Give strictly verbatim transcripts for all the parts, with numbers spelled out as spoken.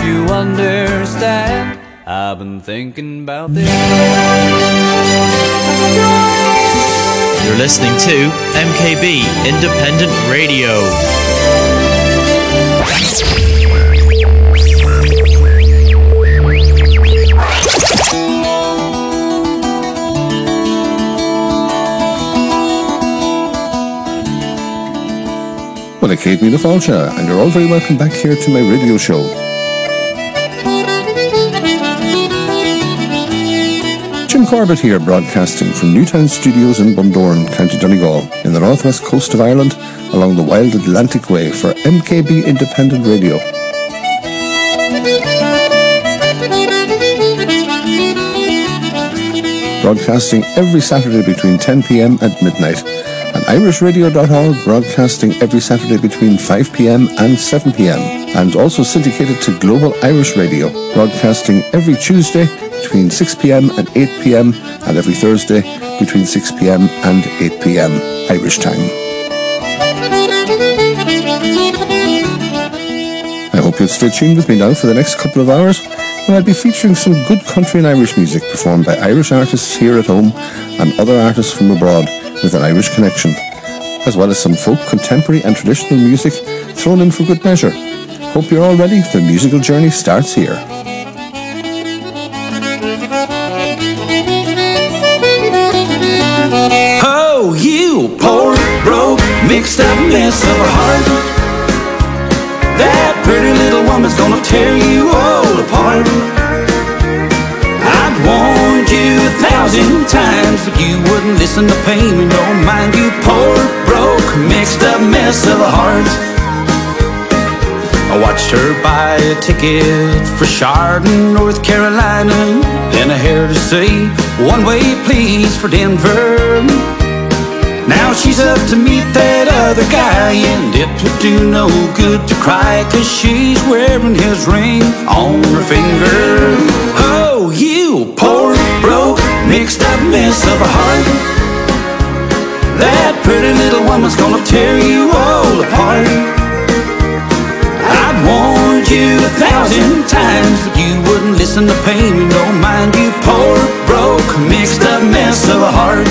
you understand. I've been thinking about this. You're listening to M K B Independent Radio. Well, I Kate Mina Falcha, and you're all very welcome back here to my radio show. Jim Corbett here, broadcasting from Newtown Studios in Bundoran, County Donegal, in the northwest coast of Ireland, along the wild Atlantic Way for M K B Independent Radio. Broadcasting every Saturday between ten p.m. and midnight. And irish radio dot org, broadcasting every Saturday between five p.m. and seven p.m. And also syndicated to Global Irish Radio, broadcasting every Tuesday between six p.m. and eight p.m. and every Thursday between six p.m. and eight p.m. Irish time. I hope you'll stay tuned with me now for the next couple of hours, when I'll be featuring some good country and Irish music performed by Irish artists here at home and other artists from abroad with an Irish connection, as well as some folk, contemporary and traditional music thrown in for good measure. Hope you're all ready. The musical journey starts here. Oh, you poor, broke, mixed up mess of a heart. That pretty little woman's gonna tear you all apart. I'd warned you a thousand times, but you wouldn't listen to pain and don't mind. You poor, broke, mixed up mess of a heart. I watched her buy a ticket for Chardon, North Carolina. Then I heard her say, one way please for Denver. Now she's up to meet that other guy, and it would do no good to cry, 'cause she's wearing his ring on her finger. Oh, you poor, broke, mixed up mess of a heart. That pretty little woman's gonna tear you all apart. I'd warned you a thousand times, but you wouldn't listen to pain and don't mind. You poor, broke, mixed up mess of a heart.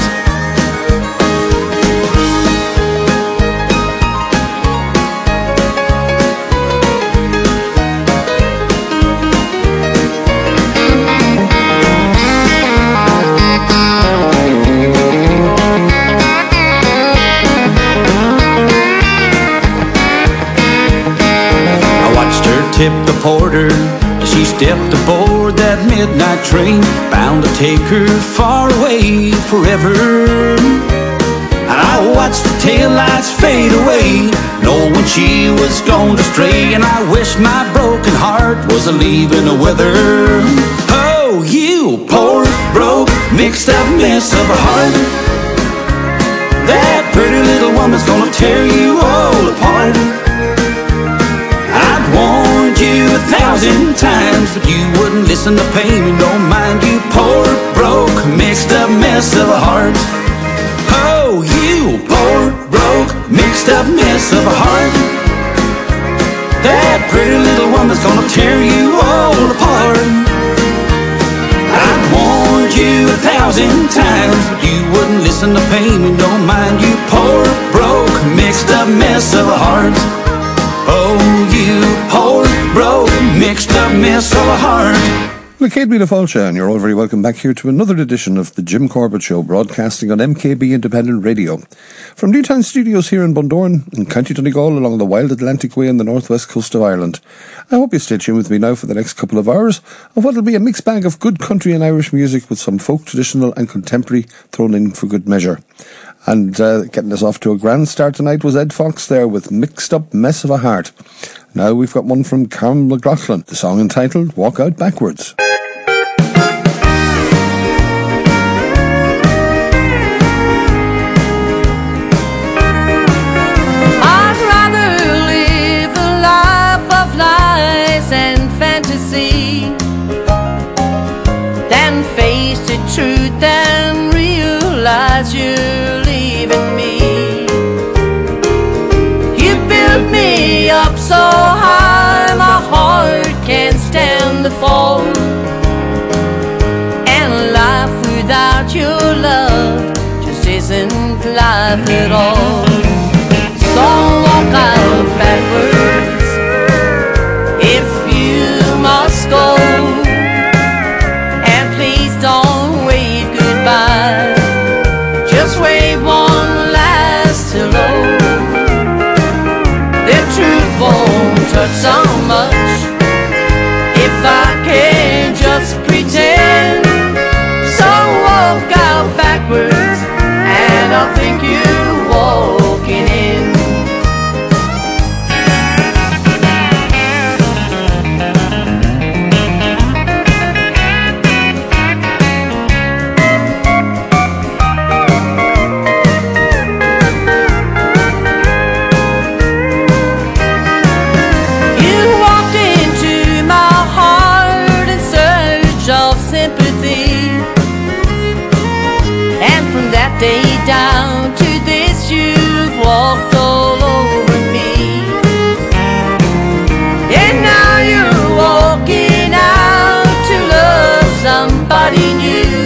Tip the porter as she stepped aboard that midnight train, bound to take her far away forever. And I watched the taillights fade away, knowing she was going to stray. And I wish my broken heart was a leaving the weather. Oh, you poor, broke, mixed up mess of a heart. That pretty little woman's gonna tear you all apart. I'd warned you a thousand times, but you wouldn't listen to pain and don't mind. You poor, broke, mixed up mess of a heart. Oh, you poor, broke, mixed up mess of a heart. That pretty little woman's gonna tear you all apart. I'd warned you a thousand times, but you wouldn't listen to pain and don't mind. You poor, broke, mixed up mess of a heart. Oh, you poor, broke, mixed up mess of a heart. Well, Kate Mina Falcha, and you're all very welcome back here to another edition of the Jim Corbett Show, broadcasting on M K B Independent Radio. From Newtown Studios here in Bundoran, in County Donegal, along the wild Atlantic Way on the northwest coast of Ireland. I hope you stay tuned with me now for the next couple of hours of what will be a mixed bag of good country and Irish music with some folk, traditional and contemporary thrown in for good measure. And uh, getting us off to a grand start tonight was Ed Fox there with Mixed Up Mess of a Heart. Now we've got one from Carmen McLaughlin, the song entitled Walk Out Backwards. I'd rather live a life of lies and fantasy than face the truth and realize you're leaving me. You built me up so high my heart can't hurt so much if I can just pretend. So walk out backwards and I'll think you're walking in. Day down to this, you've walked all over me, and now you're walking out to love somebody new.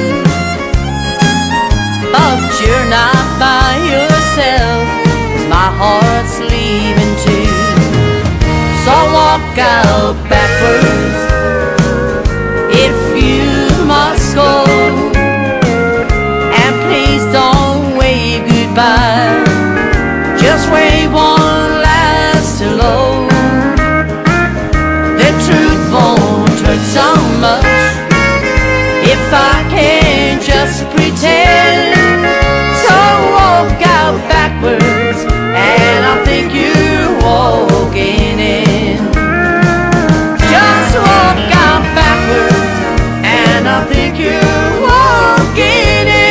But you're not by yourself, my heart's leaving too. So walk out backwards if you must go. Just wave one last hello. The truth won't hurt so much if I can just pretend. So walk out backwards and I'll think you're walking in. Just walk out backwards and I'll think you're walking in.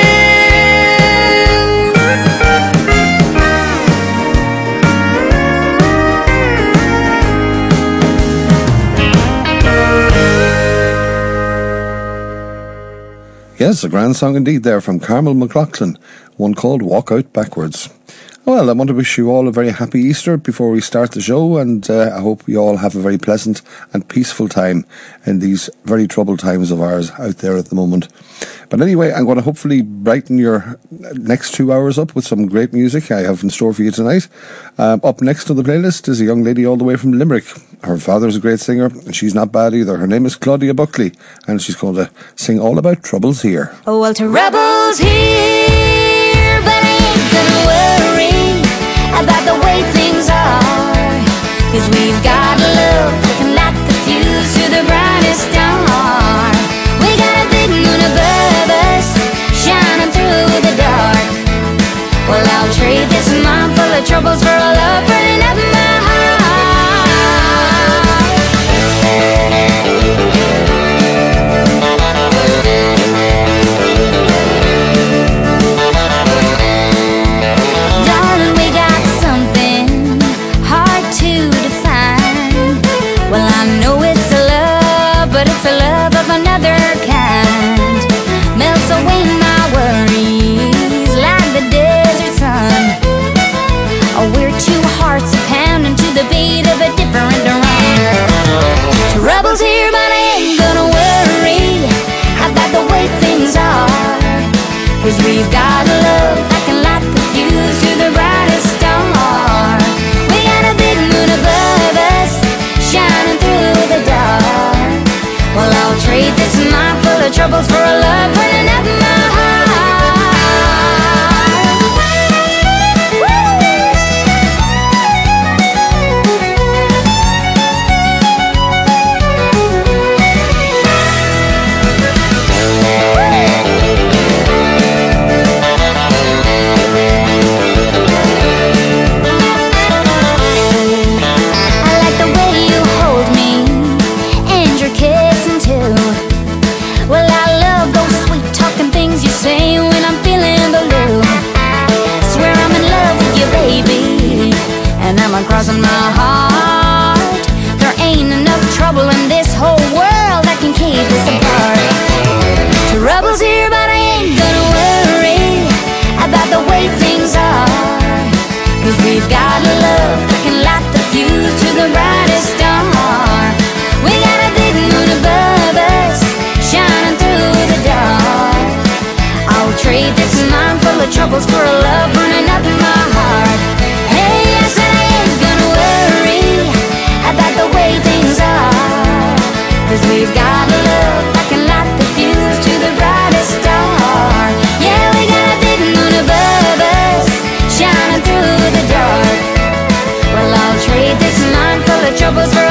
Yes, a grand song indeed there from Carmel McLaughlin, one called Walk Out Backwards. Well, I want to wish you all a very happy Easter before we start the show, and uh, I hope you all have a very pleasant and peaceful time in these very troubled times of ours out there at the moment. But anyway, I'm going to hopefully brighten your next two hours up with some great music I have in store for you tonight. Um, up next on the playlist is a young lady all the way from Limerick. Her father's a great singer, and she's not bad either. Her name is Claudia Buckley, and she's going to sing all about troubles here. Oh, well, troubles here, but I ain't gonna worry about the way things are, 'cause we've got love that can light the fuse to the brightest star. We got a big moon above us, shining through the dark. Well, I'll trade this mind full of troubles for a love burning up my heart. Darling, we got something hard to define. Well, I know it's a love, but it's a love of another kind. Melts away my worries like the desert sun. Oh, we're two hearts a pounding to the beat of a different drum. Trouble's here, but I ain't gonna worry about the way things are, 'cause we've got love that can light the fuse to the brightest star. We got a big moon above us, shining through the dark. Well, I'll trade this mind full of troubles for a love burning up my heart. Crossing my heart, there ain't enough trouble in this whole world that can keep us apart. Trouble's here, but I ain't gonna worry about the way things are, 'cause we've got love that can light the fuse to the brightest star. We got a big moon above us, shining through the dark. I'll trade this mind full of troubles for a love burning up in my heart. Hey, I said I ain't gonna worry about the way things are, 'cause we've got love that can light the fuse to the brightest star. Yeah, we got a big moon above us, shining through the dark. Well, I'll trade this mind full of troubles for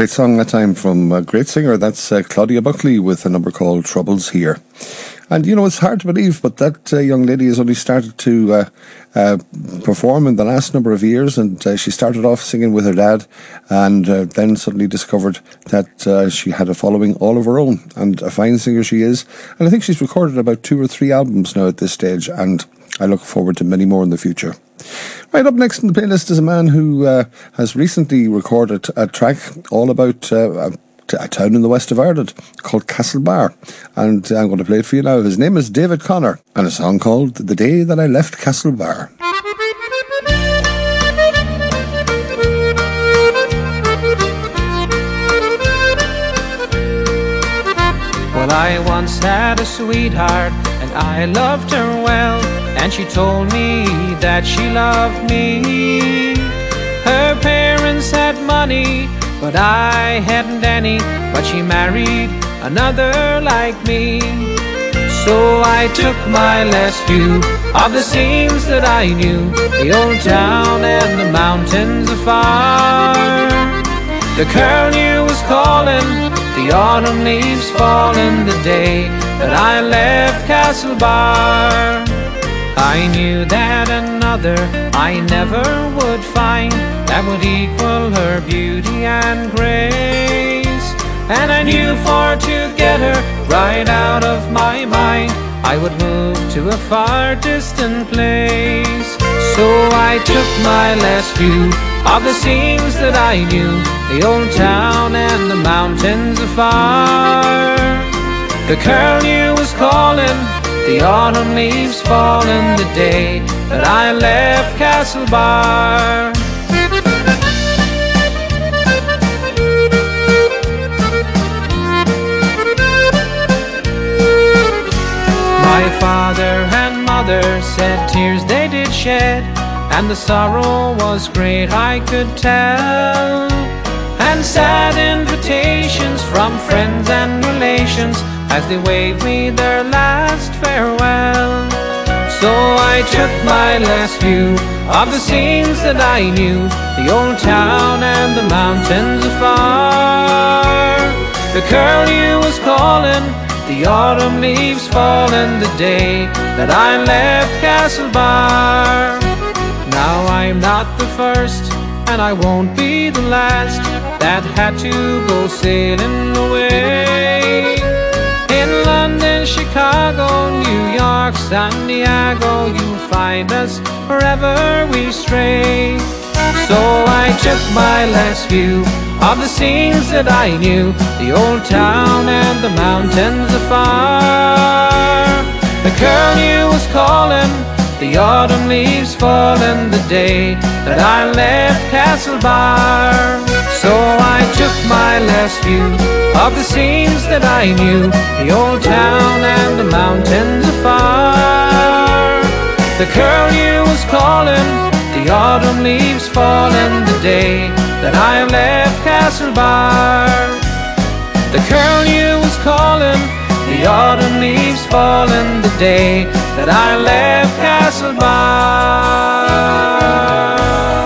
Great song that time from a great singer. That's uh, Claudia Buckley with a number called Troubles Here. And, you know, it's hard to believe, but that uh, young lady has only started to uh, uh, perform in the last number of years, and uh, she started off singing with her dad, and uh, then suddenly discovered that uh, she had a following all of her own, and a fine singer she is. And I think she's recorded about two or three albums now at this stage, and I look forward to many more in the future. Right, up next in the playlist is a man who uh, has recently recorded a track all about uh, a a town in the west of Ireland called Castlebar, and I'm going to play it for you now. His name is David Connor, and a song called The Day That I Left Castlebar. Well, I once had a sweetheart, and I loved her well, and she told me that she loved me. Her parents had money, but I hadn't any, but she married another like me. So I took my last view of the scenes that I knew, the old town and the mountains afar. The curlew was calling, the autumn leaves falling, the day that I left Castlebar. I knew that another I never would find that would equal her beauty and grace. And I knew for to get her right out of my mind, I would move to a far distant place. So I took my last view of the scenes that I knew, the old town and the mountains afar. The curlew was calling, the autumn leaves falling, the day that I left Castlebar. My father and mother said tears they did shed, and the sorrow was great, I could tell. And sad invitations from friends and relations as they waved me their last farewell. So I took my last view of the scenes that I knew, the old town and the mountains afar. The curlew was calling, the autumn leaves falling, the day that I left Castlebar. Now I'm not the first, and I won't be the last that had to go sailing away. In London, Chicago, New York, San Diego, you'll find us wherever we stray. So I took my last view of the scenes that I knew, the old town and the mountains afar. The curlew was calling, the autumn leaves falling, the day that I left Castlebar. So I took my last view of the scenes that I knew, the old town and the mountains afar. The curlew was calling, the autumn leaves falling, the day that I left Castlebar. The curlew was calling, the autumn leaves falling, the day that I left Castlebar.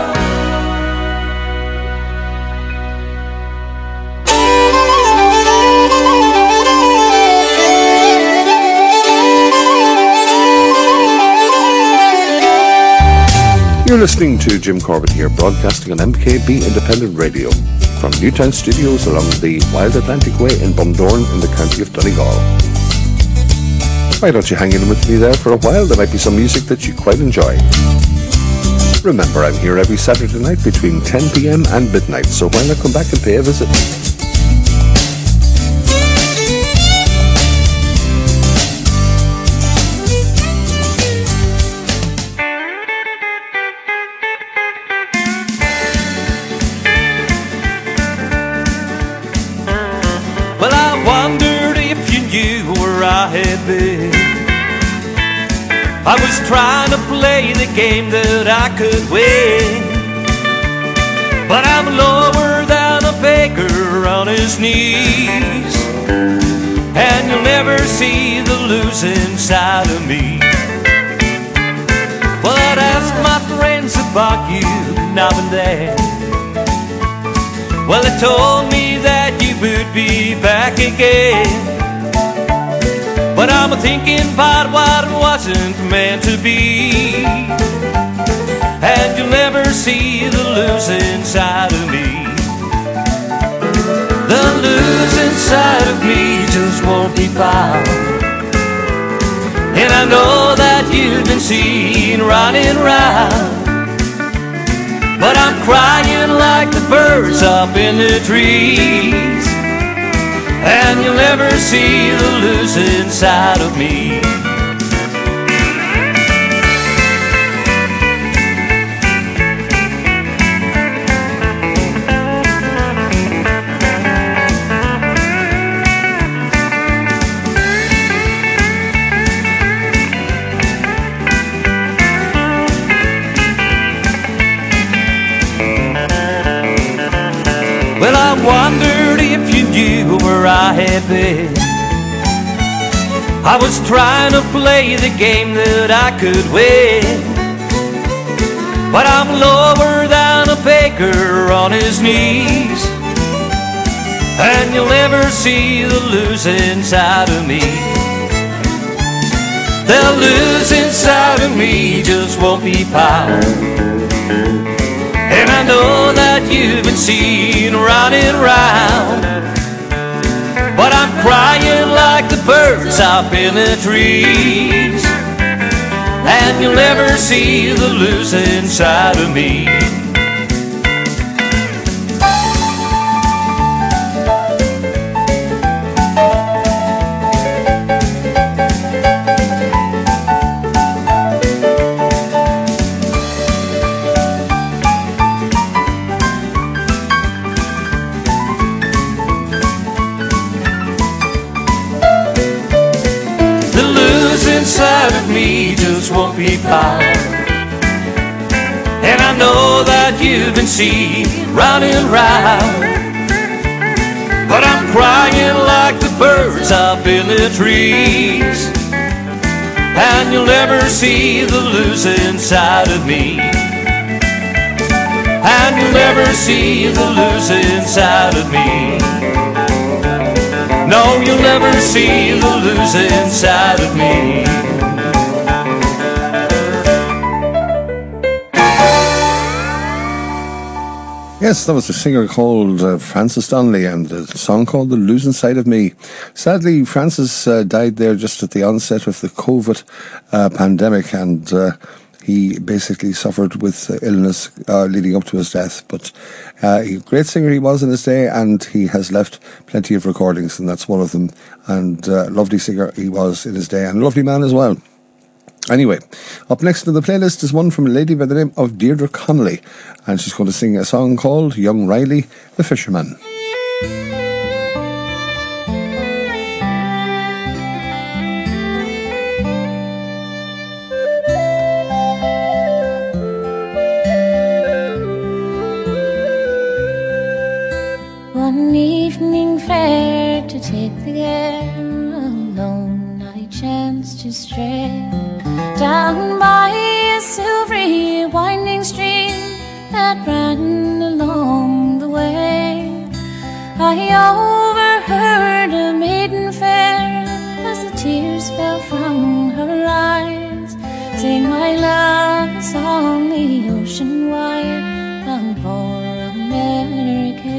You're listening to Jim Corbett here, broadcasting on M K B Independent Radio from Newtown Studios along the Wild Atlantic Way in Bundoran in the county of Donegal. Why don't you hang in with me there for a while? There might be some music that you quite enjoy. Remember, I'm here every Saturday night between ten p.m. and midnight, so why not come back and pay a visit? Well, I wondered if you knew where I had been. I was trying to play the game that I could win, but I'm lower than a beggar on his knees, and you'll never see the losing side of me. Well, I'd ask my friends about you now and then. Well, they told me would be back again. But I'm thinking about what wasn't meant to be, and you'll never see the losing side of me. The losing side of me just won't be found. And I know that you've been seen running round, but I'm crying like the birds up in the trees, and you'll never see the losing side of me. Well, I wondered if you knew where I had been. I was trying to play the game that I could win, but I'm lower than a baker on his knees, and you'll never see the losing side of me. The losing side of me just won't be found. And I know that you've been seen running round, but I'm crying like the birds up in the trees, and you'll never see the losing side of me. Side of me just won't be found, and I know that you've been seen running round, but I'm crying like the birds up in the trees, and you'll never see the losing side of me, and you'll never see the losing side of me. No, you'll never see the losing side of me. Yes, that was a singer called uh, Frances Donnelly, and a song called The Losing Side of Me. Sadly, Frances uh, died there just at the onset of the COVID uh, pandemic, and uh, he basically suffered with uh, illness uh, leading up to his death. But uh, a great singer he was in his day, and he has left plenty of recordings, and that's one of them. And uh, lovely singer he was in his day, and a lovely man as well. Anyway, up next on the playlist is one from a lady by the name of Deirdre Connolly, and she's going to sing a song called Young Riley the Fisherman. One evening fair to take the air, alone I chanced to stray down by a silvery winding stream that ran along the way. I overheard a maiden fair as the tears fell from her eyes sing my love a song the ocean wide bound for America.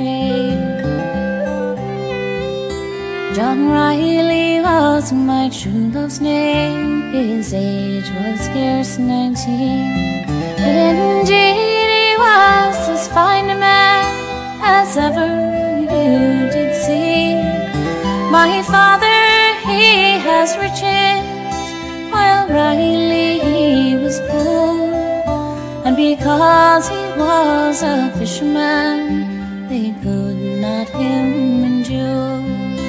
John Riley was my true love's name. His age was scarce nineteen, but indeed he was as fine a man as ever you did see. My father, he has riches, while Riley he was poor, and because he was a fisherman, they could not him endure.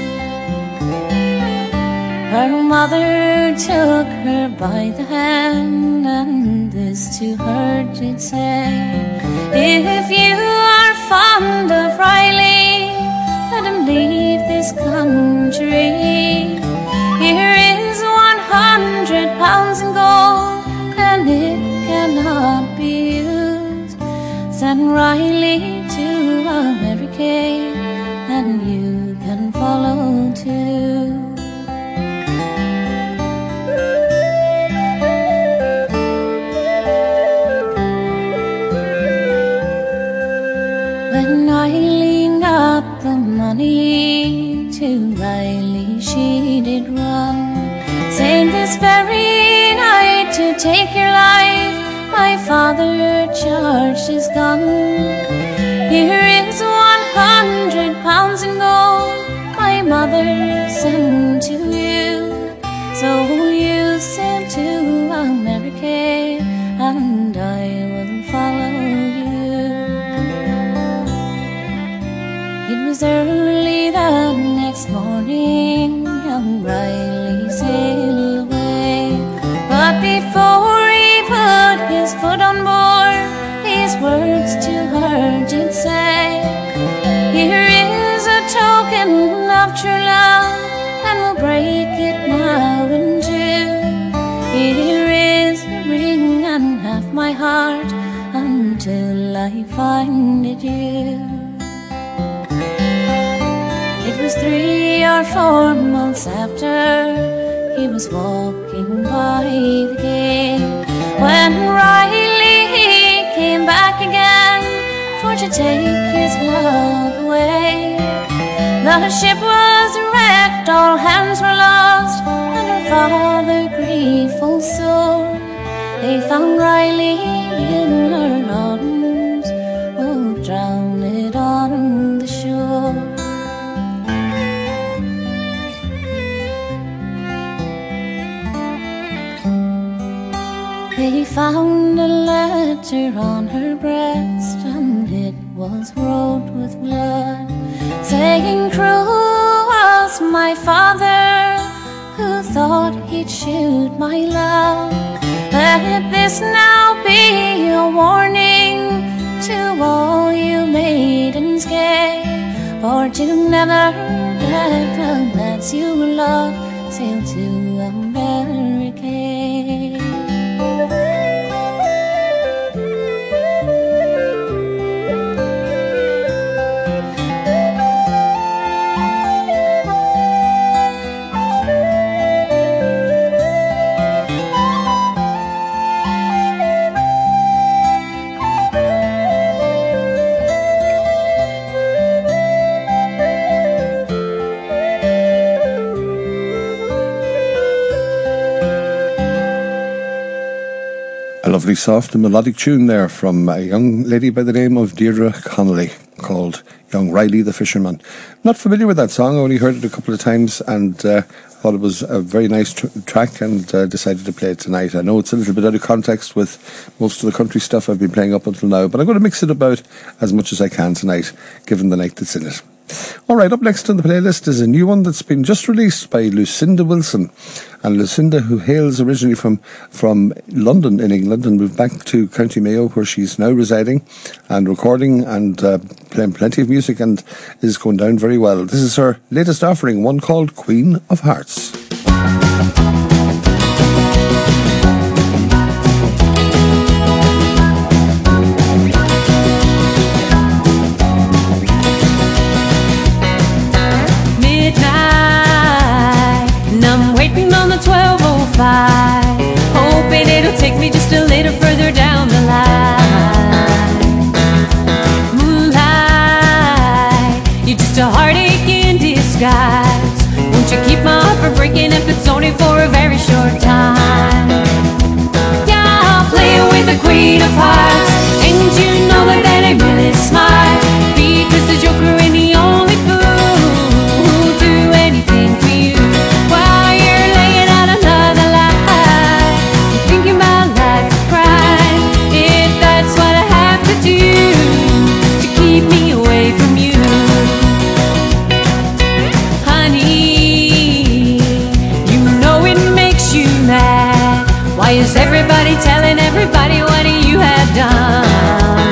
Her mother took her by the hand, and this to her did say, if you are fond of Riley, let him leave this country. Here is one hundred pounds in gold, and it cannot be used. Send Riley to America, and you follow too. When Eileen got the money to Riley, she did run, saying this very night to take your life my father charged his gun. Here is one hundred pounds in gold my mother sent to you, so you sail to America and I will follow you. It was early the next morning, young Riley sailed away, but before he put his foot on board, these words to her did say, here is a token of true love, and we'll break it now in two. Here is the ring and half my heart until I find it you. It was three or four months after he was walking by the gate when Riley came back again for to take his love away. The ship was wrecked, all hands were lost, and her father grief full sore. They found Riley in her arms, oh, drowned on the shore. They found a letter on her breast, and it was wrote with blood, saying, cruel was my father, who thought he'd shoot my love. Let this now be a warning to all you maidens gay, for to never let the lads you love sail to America. A lovely soft and melodic tune there from a young lady by the name of Deirdre Connolly called Young Riley the Fisherman. Not familiar with that song, I only heard it a couple of times and uh, thought it was a very nice tr- track and uh, decided to play it tonight. I know it's a little bit out of context with most of the country stuff I've been playing up until now, but I'm going to mix it about as much as I can tonight, given the night that's in it. Alright, up next on the playlist is a new one that's been just released by Lucinda Wilson. And Lucinda, who hails originally from, from London in England and moved back to County Mayo, where she's now residing and recording and uh, playing plenty of music and is going down very well. This is her latest offering, one called Queen of Hearts. Hoping it'll take me just a little further down the line. Moonlight, you're just a heartache in disguise. Won't you keep my heart from breaking if it's only for a very short time? Yeah, I'll play with the Queen of Hearts, and you know that that ain't really smart, because the Joker ain't the only fool who'll do anything for you. While you're laying out another lie, you're thinking about life and crime. If that's what I have to do to keep me away from you, honey, you know it makes you mad. Why is everybody telling everybody what you have done?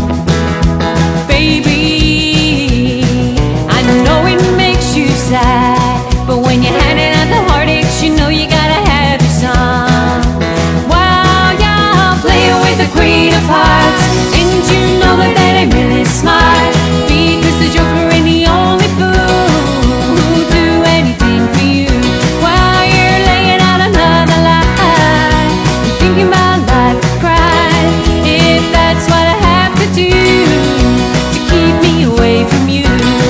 Baby, I know it makes you sad, but when you're handing out the heartaches, you know you gotta have your son. Wow, yeah, I'll play with the Queen of Hearts, and you know that that ain't really smart, because the Joker ain't the only fool who'll thinking about life, cry. If that's what I have to do to keep me away from you.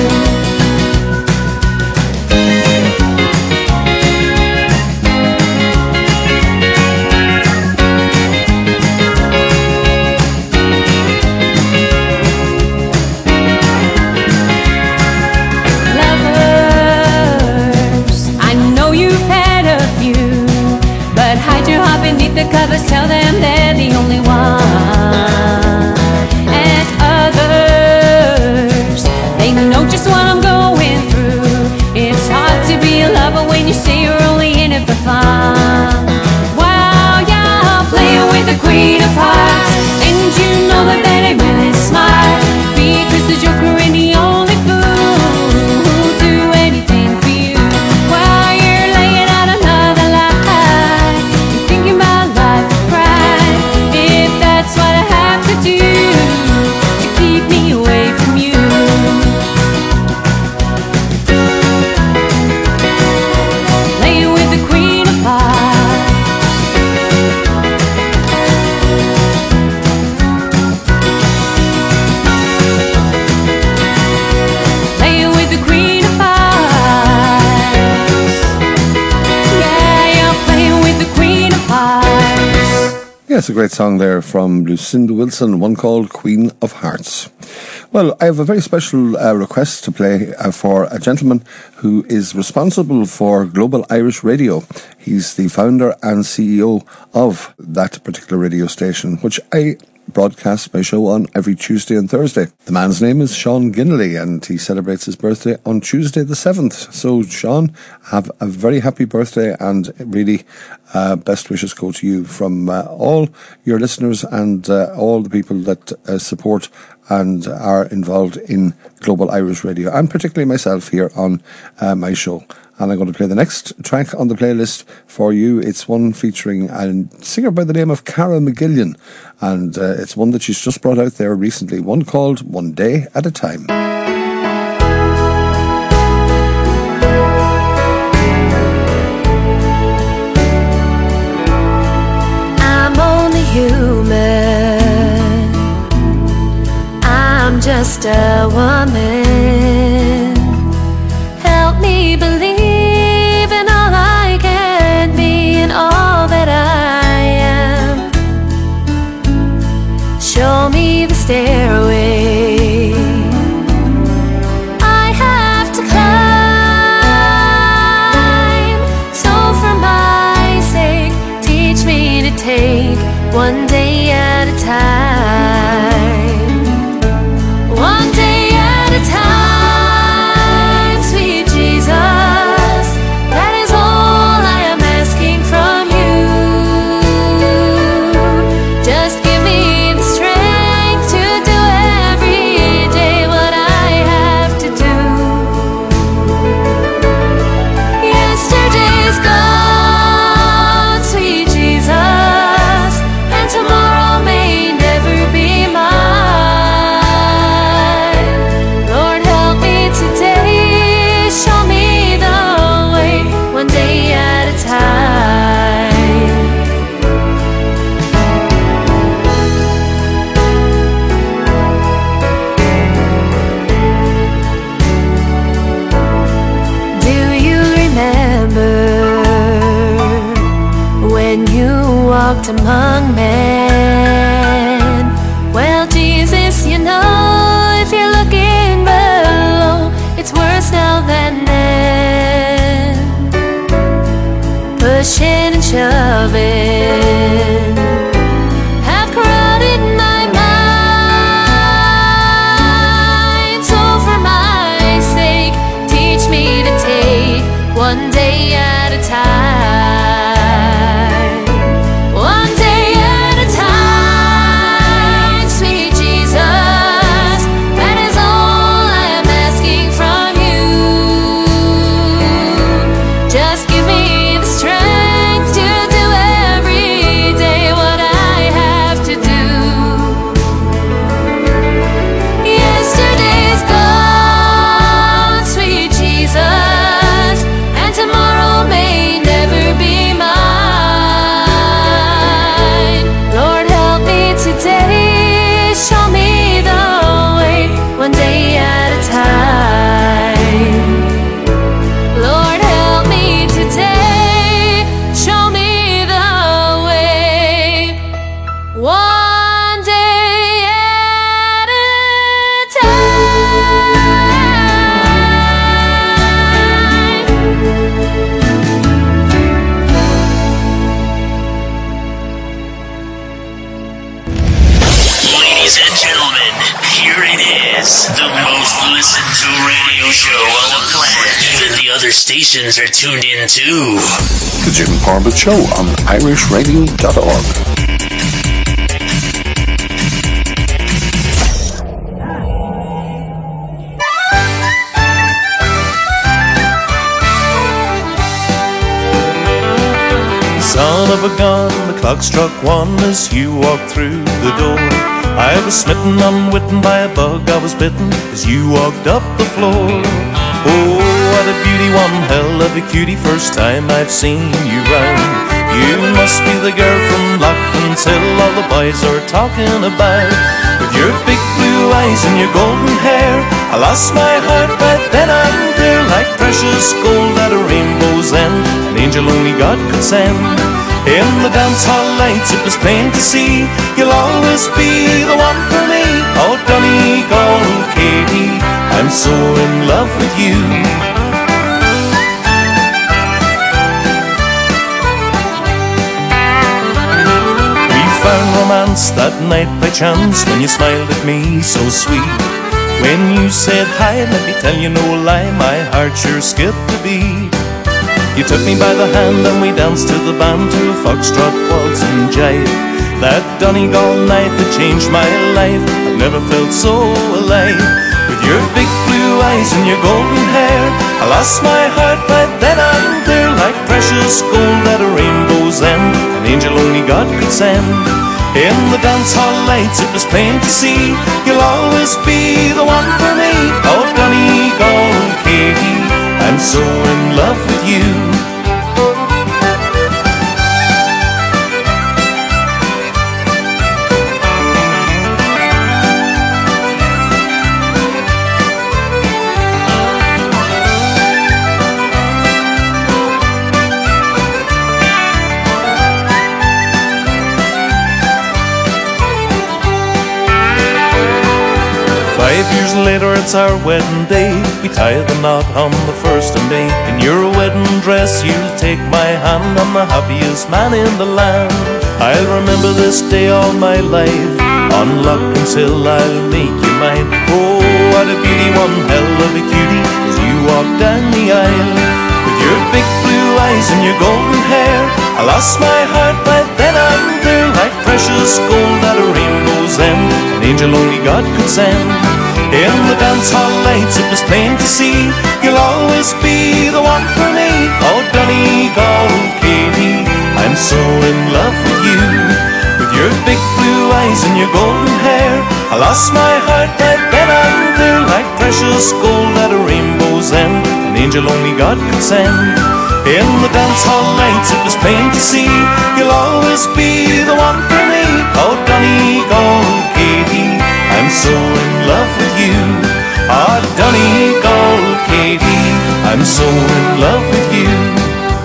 The covers tell them they're the only one. And others, they know just what I'm going through. It's hard to be a lover when you say you're only in it for fun. Wow, yeah, I'll play with the queen of hearts, and you know that that ain't really smart, because the joker ain't the only fool who'll do anything for you. While you're laying out another lie, you're thinking about life, cry. If that's what I have to do to keep me away from you. Laying with the queen of hearts. Laying with the queen of hearts. Yeah, you're playing with the queen of hearts. Yes, a great song there from Lucinda Wilson, one called Queen of Hearts. Well, I have a very special uh, request to play uh, for a gentleman who is responsible for Global Irish Radio. He's the founder and C E O of that particular radio station, which I broadcast my show on every Tuesday and Thursday. The man's name is Sean Ginnelly, and he celebrates his birthday on Tuesday the seventh. So, Sean, have a very happy birthday, and really uh, best wishes go to you from uh, all your listeners and uh, all the people that uh, support and are involved in Global Irish Radio, and particularly myself here on uh, my show. And I'm going to play the next track on the playlist for you. It's one featuring a singer by the name of Cara McGillian, and uh, it's one that she's just brought out there recently, one called One Day at a Time. I'm only human, I'm just a woman. Help me believe in all I can be and all that I am. Show me the stairway I have to climb. So for my sake, teach me to take one day at a time. One day at a time, sweet Jesus, that is all I am asking from you. Just give me the strength to do every day what I have to do. Yesterday's gone, sweet Jesus, and tomorrow may never be mine. Lord, help me today, show me the way, one day at a time. Do you remember when you walked among men? Well, Jesus, you know, if you're looking below, it's worse now than then. Pushing and shoving have crowded my mind. So for my sake, teach me to take one day at a time. One day at a time. Here it is, the most listened to radio show on the planet. Even the other stations are tuned in too. The Jim Corbett Show on irish radio dot org. Son of a gun, the clock struck one as you walked through the door. I was smitten, unwitten by a bug I was bitten as you walked up the floor. Oh, what a beauty, one hell of a cutie, first time I've seen you round. You must be the girl from Loughnansill all the boys are talking about. With your big blue eyes and your golden hair, I lost my heart right then and there, like precious gold at a rainbow's end, an angel only God could send. In the dance hall lights it was plain to see, you'll always be the one for me. Oh, Donegal, Katie, I'm so in love with you. We found romance that night by chance, when you smiled at me so sweet. When you said hi, let me tell you no lie, my heart sure skipped a beat. You took me by the hand and we danced to the band, to a foxtrot waltz and jive. That Donegal night that changed my life, I've never felt so alive. With your big blue eyes and your golden hair, I lost my heart right then and there, like precious gold at a rainbow's end, an angel only God could send. In the dance hall lights it was plain to see, you'll always be the one for me. Oh, Donegal, Katie, I'm so in love with you. Five years later it's our wedding day, we tie the knot on the first of May. In your wedding dress you'll take my hand, I'm the happiest man in the land. I'll remember this day all my life, on Loughnansill I'll make you mine. Oh, what a beauty, one hell of a cutie, as you walk down the aisle. With your big blue eyes and your golden hair, I lost my heart right then and there, like precious gold at a rainbow's end, an angel only God could send. In the dance hall lights it was plain to see, you'll always be the one for me. Oh, Donegal, Katie, I'm so in love with you. With your big blue eyes and your golden hair, I lost my heart right then and there, like precious gold at a rainbow's end, an angel only God could send. In the dance hall lights it was plain to see, you'll always be the one for me. Oh, Donegal, Katie, I'm so in love with you. Ah, Donegal, Katie, I'm so in love with you.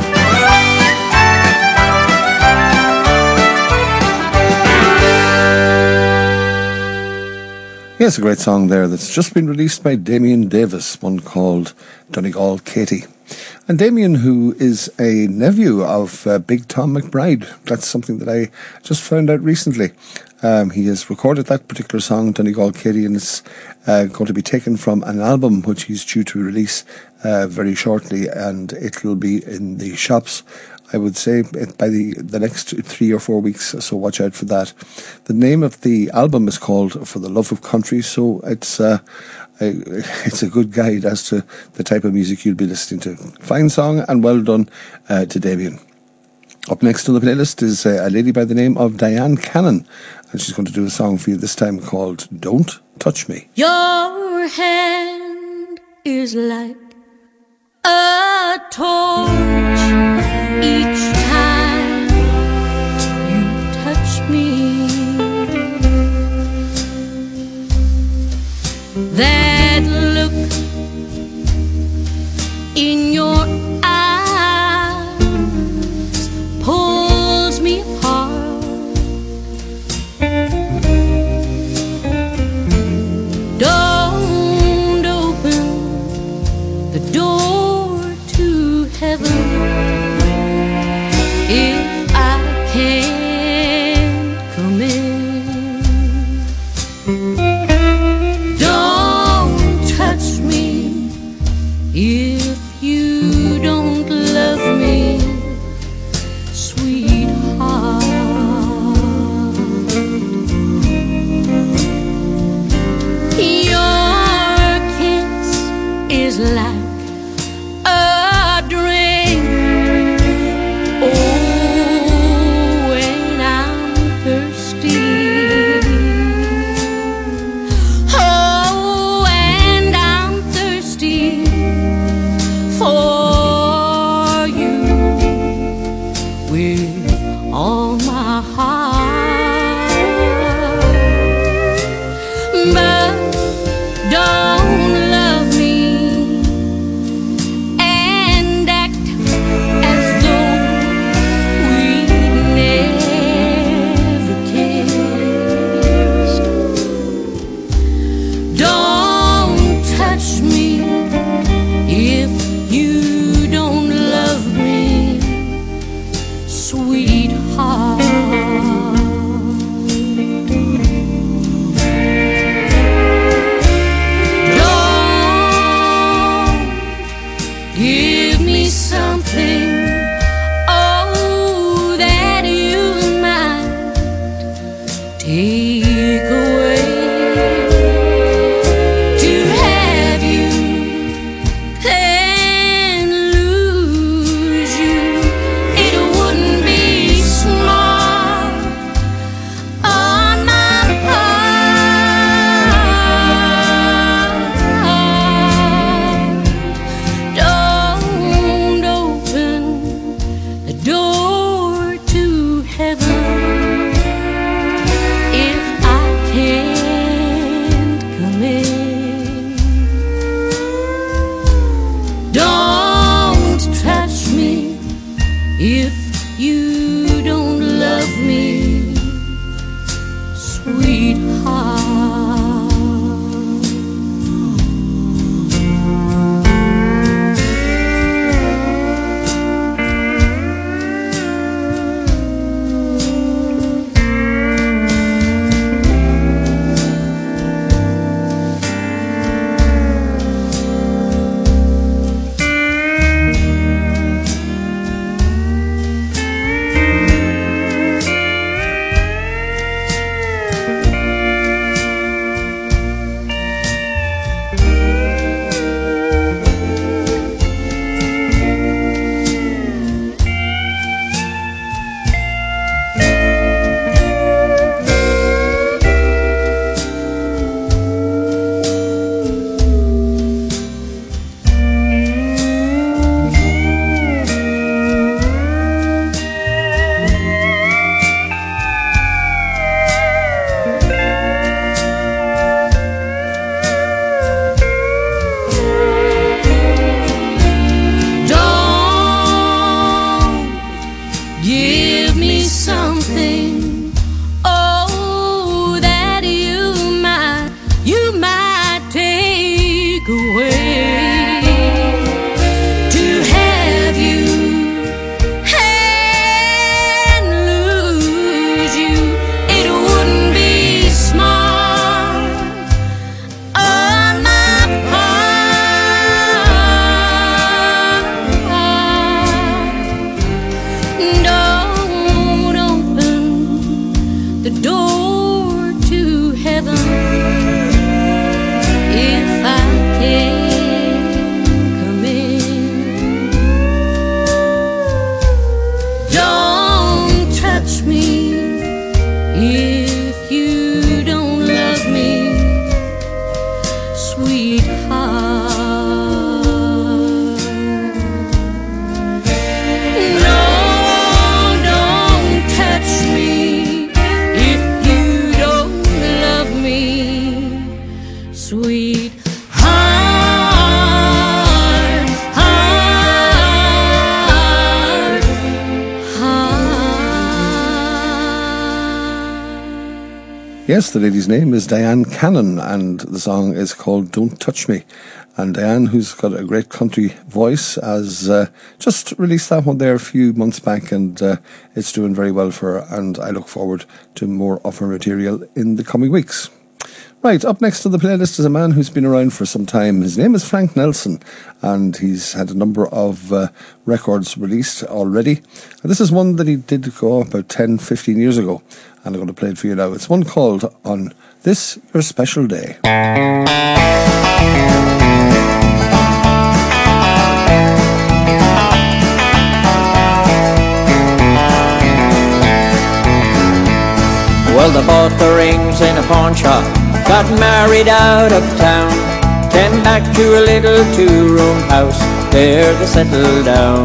Yes, a great song there that's just been released by Damien Davis, one called Donegal, Katie. And Damien, who is a nephew of uh, Big Tom McBride, that's something that I just found out recently. Um, he has recorded that particular song, Donegal, Katie, and it's uh, going to be taken from an album which he's due to release uh, very shortly, and it will be in the shops, I would say, by the, the next three or four weeks, so watch out for that. The name of the album is called For the Love of Country, so it's uh, a, it's a good guide as to the type of music you'll be listening to. Fine song, and well done uh, to Damien. Up next on the playlist is uh, a lady by the name of Diane Cannon, and she's going to do a song for you this time called Don't Touch Me. Your hand is like a torch each time you touch me. That look in your eyes pulls me apart. Don't open the door to heaven. like a drink. Oh, when I'm thirsty. Oh, and I'm thirsty for you with all my heart. But don't love me and act as though we'd never kissed. Don't touch me if you don't love me, sweetheart. Give me something, oh, that you might take away. To have you, then lose you, it wouldn't be smart on my part. Don't open the door to heaven if I can't come in. Don't touch me if you don't love me, sweetheart. Don't give me something, oh, that you might, you might take away. To have you and lose you, it wouldn't be smart on my part. Don't open the door to heaven if I can't come in. Don't touch me if you don't love me, sweetheart. No, don't touch me if you don't love me, sweetheart. Heart, heart. Yes, the lady's name is Diane Cannon, and the song is called Don't Touch Me. And Diane, who's got a great country voice, has uh, just released that one there a few months back, and uh, it's doing very well for her, and I look forward to more of her material in the coming weeks. Right, up next to the playlist is a man who's been around for some time. His name is Frank Nelson, and he's had a number of uh, records released already. And this is one that he did go about ten, fifteen years ago, and I'm going to play it for you now. It's one called On This Your Special Day. Well, they bought the rings in a pawn shop, got married out of town, came back to a little two-room house, there they settled down.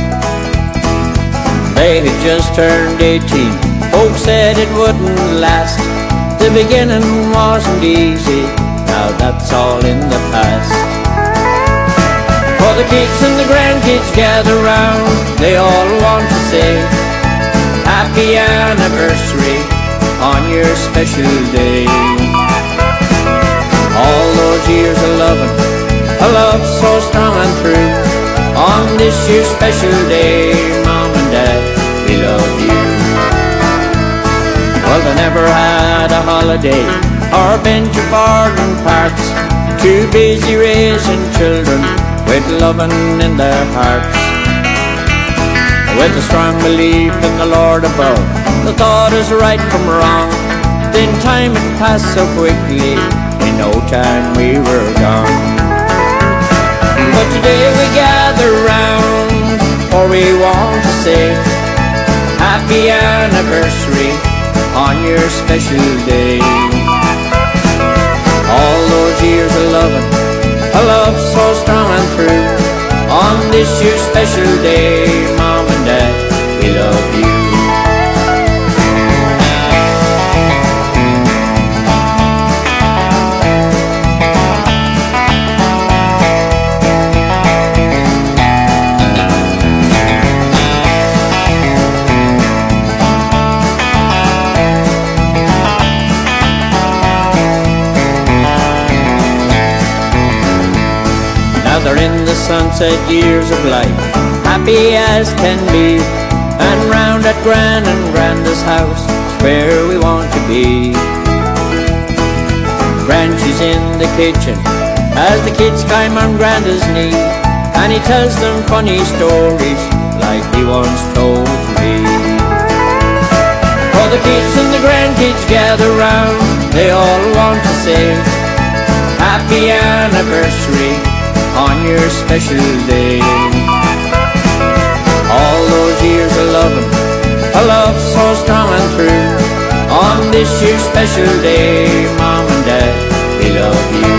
They had just turned eighteen, folks said it wouldn't last. The beginning wasn't easy, now that's all in the past. For the kids and the grandkids gather round, they all want to say happy anniversary on your special day. All those years of loving, a love so strong and true, on this year's special day, Mom and Dad, we love you. Well, they never had a holiday or been to foreign parts, too busy raising children with loving in their hearts. With a strong belief in the Lord above, the thought is right from wrong, then time had passed so quickly, in no time we were gone. But today we gather round, for we want to say happy anniversary on your special day. All those years of loving, a love so strong and true, on this year's special day, Mom and Dad, we love you. They're in the sunset years of life, happy as can be, and round at Gran and Granda's house is where we want to be. Gran, she's in the kitchen as the kids climb on Granda's knee, and he tells them funny stories like he once told me. For the kids and the grandkids gather round, they all want to say happy anniversary on your special day. All those years of loving, a love so strong and true, on this year's special day, Mom and Dad, we love you.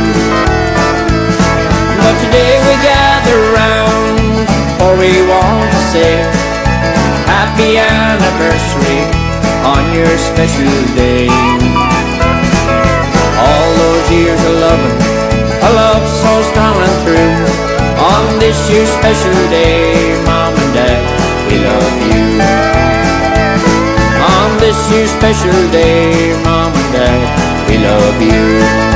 But today we gather round, for we want to say happy anniversary on your special day. All those years of loving, a love so strong and true, on this year's special day, Mom and Dad, we love you. On this year's special day, Mom and Dad, we love you.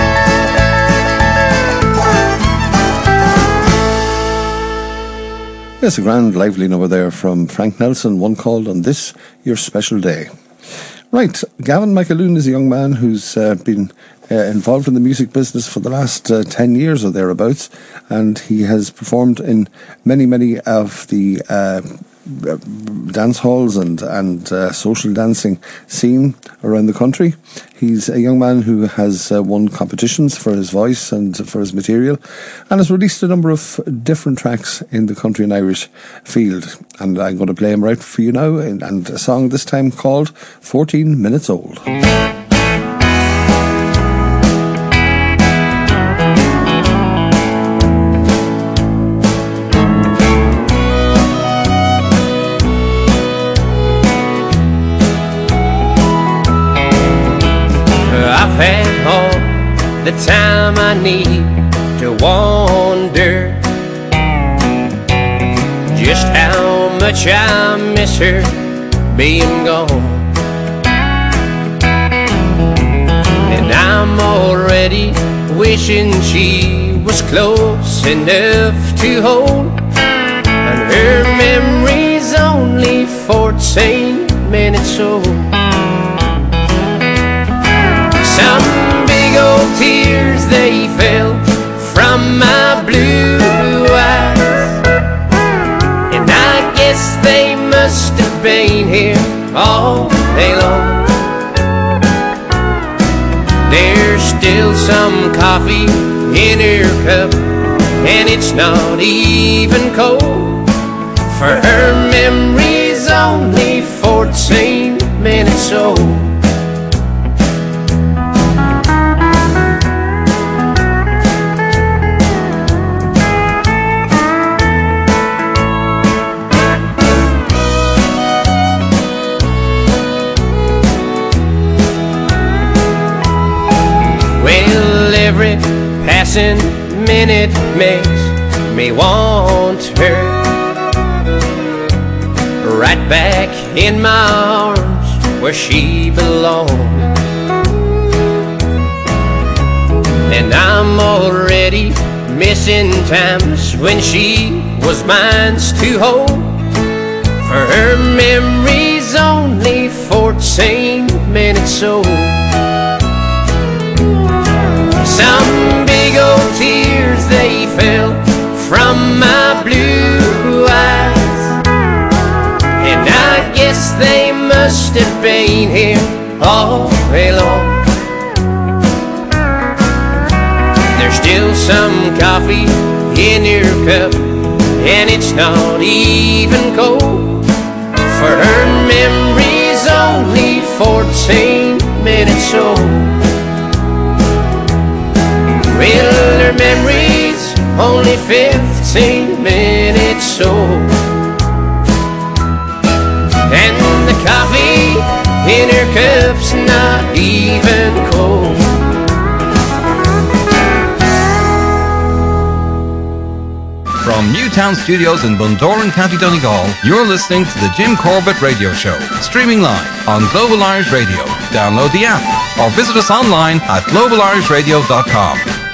Yes, a grand lively number there from Frank Nelson, one called On This Your Special Day. Right, Gavin McAloon is a young man who's uh, been uh, involved in the music business for the last uh, ten years or thereabouts, and he has performed in many, many of the uh, dance halls and, and uh, social dancing scene around the country. He's a young man who has uh, won competitions for his voice and for his material, and has released a number of different tracks in the country and Irish field. And I'm going to play him right for you now, and, and a song this time called fourteen minutes old. The time I need to wonder just how much I miss her being gone. And I'm already wishing she was close enough to hold, and her memory's only fourteen minutes old. Some old tears, they fell from my blue eyes, and I guess they must have been here all day long. There's still some coffee in her cup, and it's not even cold, for her memory's only fourteen minutes old. passing minute makes me want her right back in my arms where she belongs. And I'm already missing times when she was mine's to hold. For her memory's only fourteen minutes old. Some big old tears, they fell from my blue eyes, and I guess they must have been here all along. There's still some coffee in your cup, and it's not even cold. For her memory's only fourteen minutes old. Well, her memory's only fifteen minutes old. And the coffee in her cup's not even cold. From Newtown Studios in Bundoran, County Donegal, you're listening to the Jim Corbett Radio Show, streaming live on Global Irish Radio. Download the app or visit us online at global irish radio dot com.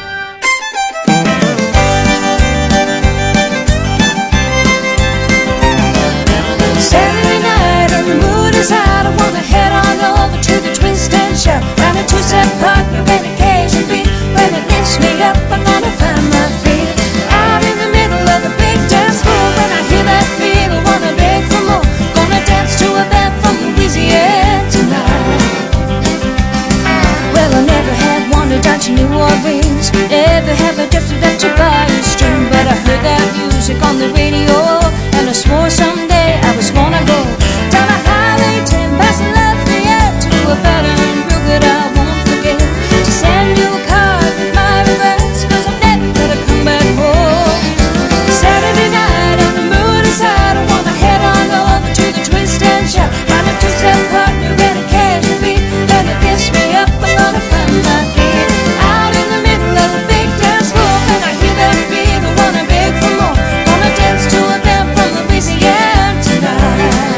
Saturday night and the mood is out. I wanna head on over to the Twist and Shout. Round a two-step park, you get occasion beat. When it lifts me up, I'm gonna find my feet. Out in the middle of the big dance floor. When I hear that feel, I wanna beg for more. Gonna dance to a band from Louisiana tonight. Well, I never had wanted down to New Orleans. Never have I drifted up to Bayou Stream. But I heard that music on the radio, and I swore someday I was gonna go down a highway ten past Lafayette to a pattern real good I won't forget. To send you a card with my regrets, cause I'm never gonna come back home. Saturday night and the mood is out. I wanna head on over to the Twist and Shout. Find a two-step partner and a casual beat. Let it piss me up, I'm gonna find my kid. Out in the middle of the big dance floor. When I hear that beat, I wanna beg for more. Gonna dance to a band from Louisiana tonight.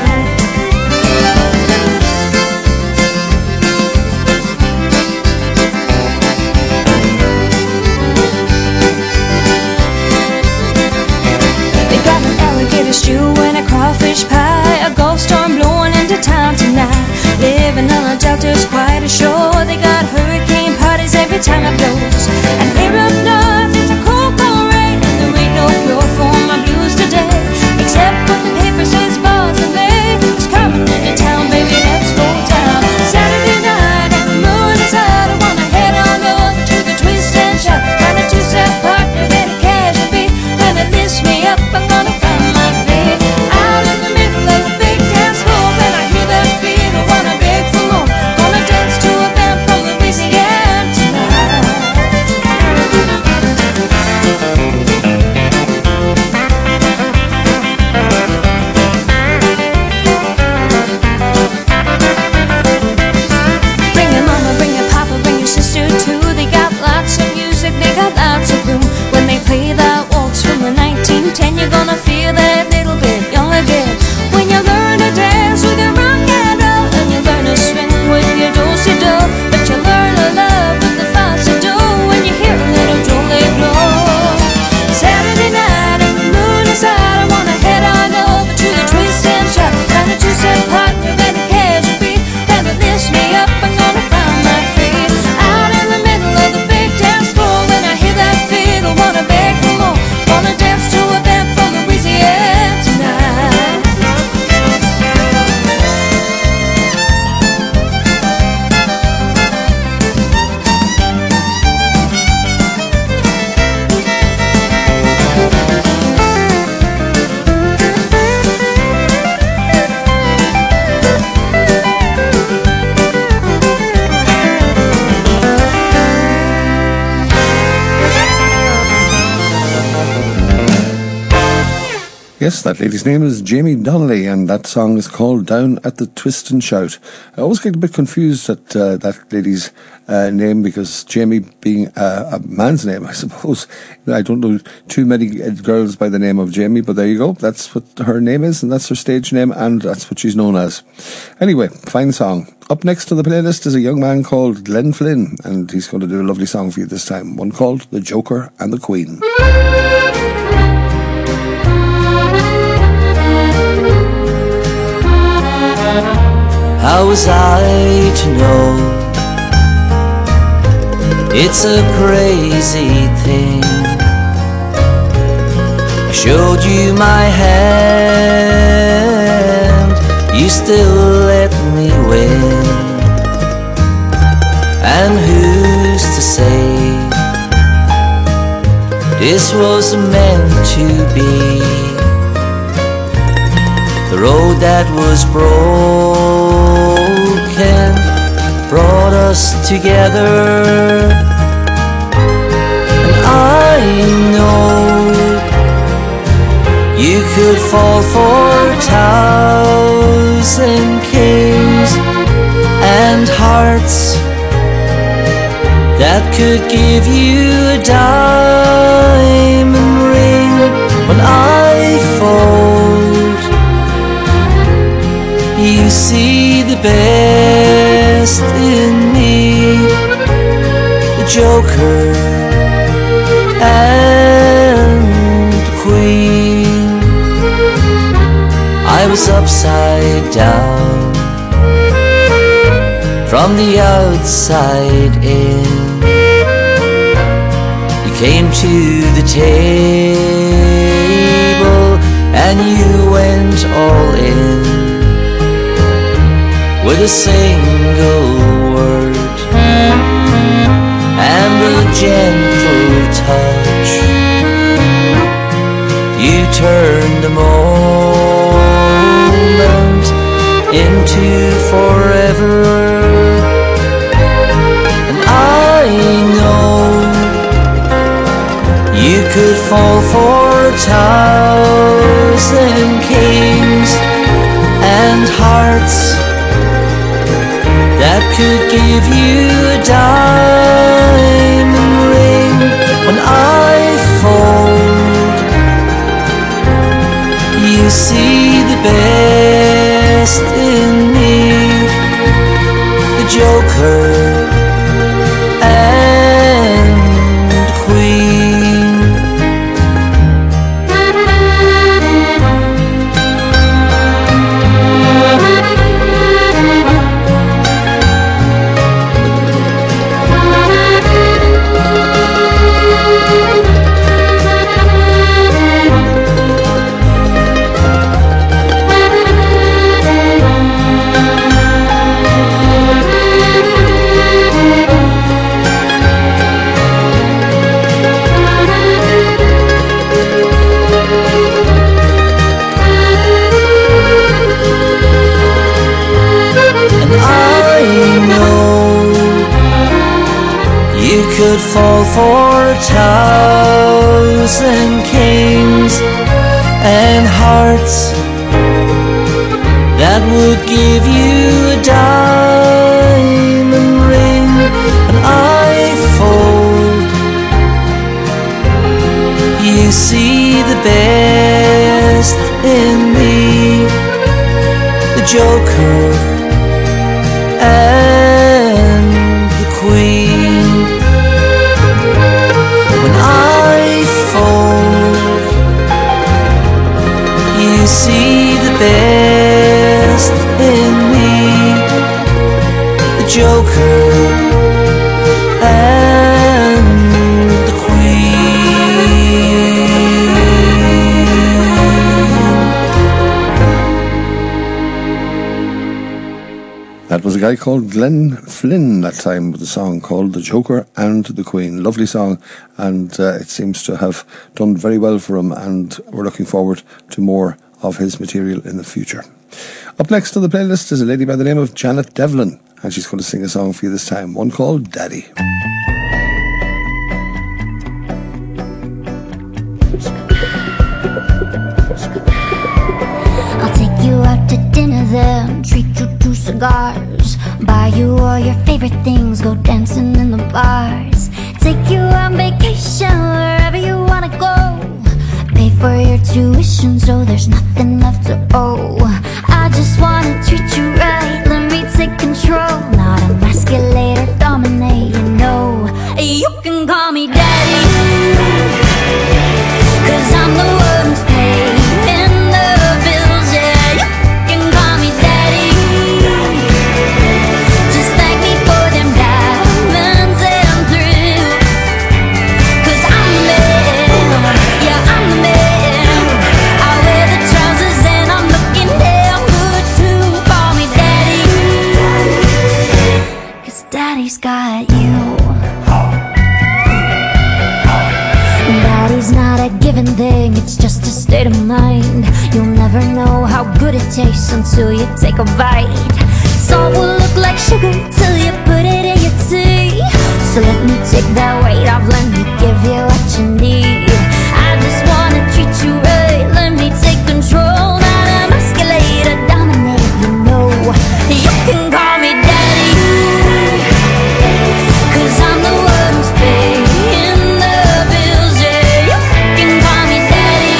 They got an alligator stew and a crawfish pie, a Gulf storm blowing into town tonight. Living on a delta's quite a show. They got hurricane parties every time it blows. And here up north it's a cold, cold rain, and there ain't no cure for my blues today, except when the paper says balls and Bay is coming into town, baby, let's go down. Saturday night and the moon is out. I wanna head on over to the Twist and Shout. Find a two-step partner and a casual beat. When it lifts me up, I'm gonna find my feet. Out in the middle of the big dance floor. When I hear that beat, I wanna beg for more. Gonna dance to a band from Louisiana tonight. Yes, that lady's name is Jamie Donnelly, and that song is called Down at the Twist and Shout. I always get a bit confused at uh, that lady's uh, name, because Jamie being uh, a man's name, I suppose. I don't know too many girls by the name of Jamie, but there you go. That's what her name is, and that's her stage name, and that's what she's known as. Anyway, fine song. Up next to the playlist is a young man called Glenn Flynn, and he's going to do a lovely song for you this time, one called The Joker and the Queen. How was I to know? It's a crazy thing. I showed you my hand, you still let me win. And who's to say this was meant to be? The road that was broken brought us together. And I know you could fall for a thousand kings and hearts that could give you a diamond ring. When I fold, you see the best in me, the Joker and the Queen. I was upside down from the outside in. You came to the table and you went all in. With a single word and a gentle touch, you turned the moment into forever. And I know you could fall for a thousand kings and hearts that could give you a diamond ring. When I fold, you see the best in me, the Joker and the Queen. Could fall for a thousand kings and hearts that would give you a diamond ring. And I fold, you see the best in me, the Joker and the Queen. I fold, you see the best in me, the Joker and the Queen. That was a guy called Glenn Flynn that time with a song called The Joker and the Queen. Lovely song, and uh, it seems to have done very well for him, and we're looking forward to more of his material in the future. Up next on the playlist is a lady by the name of Janet Devlin, and she's going to sing a song for you this time, one called Daddy. Thank you. dinner then, treat you to cigars, buy you all your favorite things, go dancing in the bars, take you on vacation wherever you wanna go, pay for your tuition so there's nothing left to owe. I just wanna treat you right, let me take control, not emasculate or dominate, you know. You can call me daddy, 'cause I'm the one who's paying the bills, yeah. You can call me daddy, just thank me for them diamonds and thrills, 'cause I'm the man, yeah, I'm the man. I wear the trousers and I'm looking damn good too. Call me daddy, 'cause daddy's got you. Daddy's not a given thing, it's just a state of mind. You'll never know how good it tastes until you take a bite. Salt will look like sugar till you put it in your tea. So let me take that weight off, let me give you what you need. I just wanna treat you right, let me take control, not emasculate or dominate, you know. You can call me daddy, 'cause I'm the one who's paying the bills, yeah. You can call me daddy,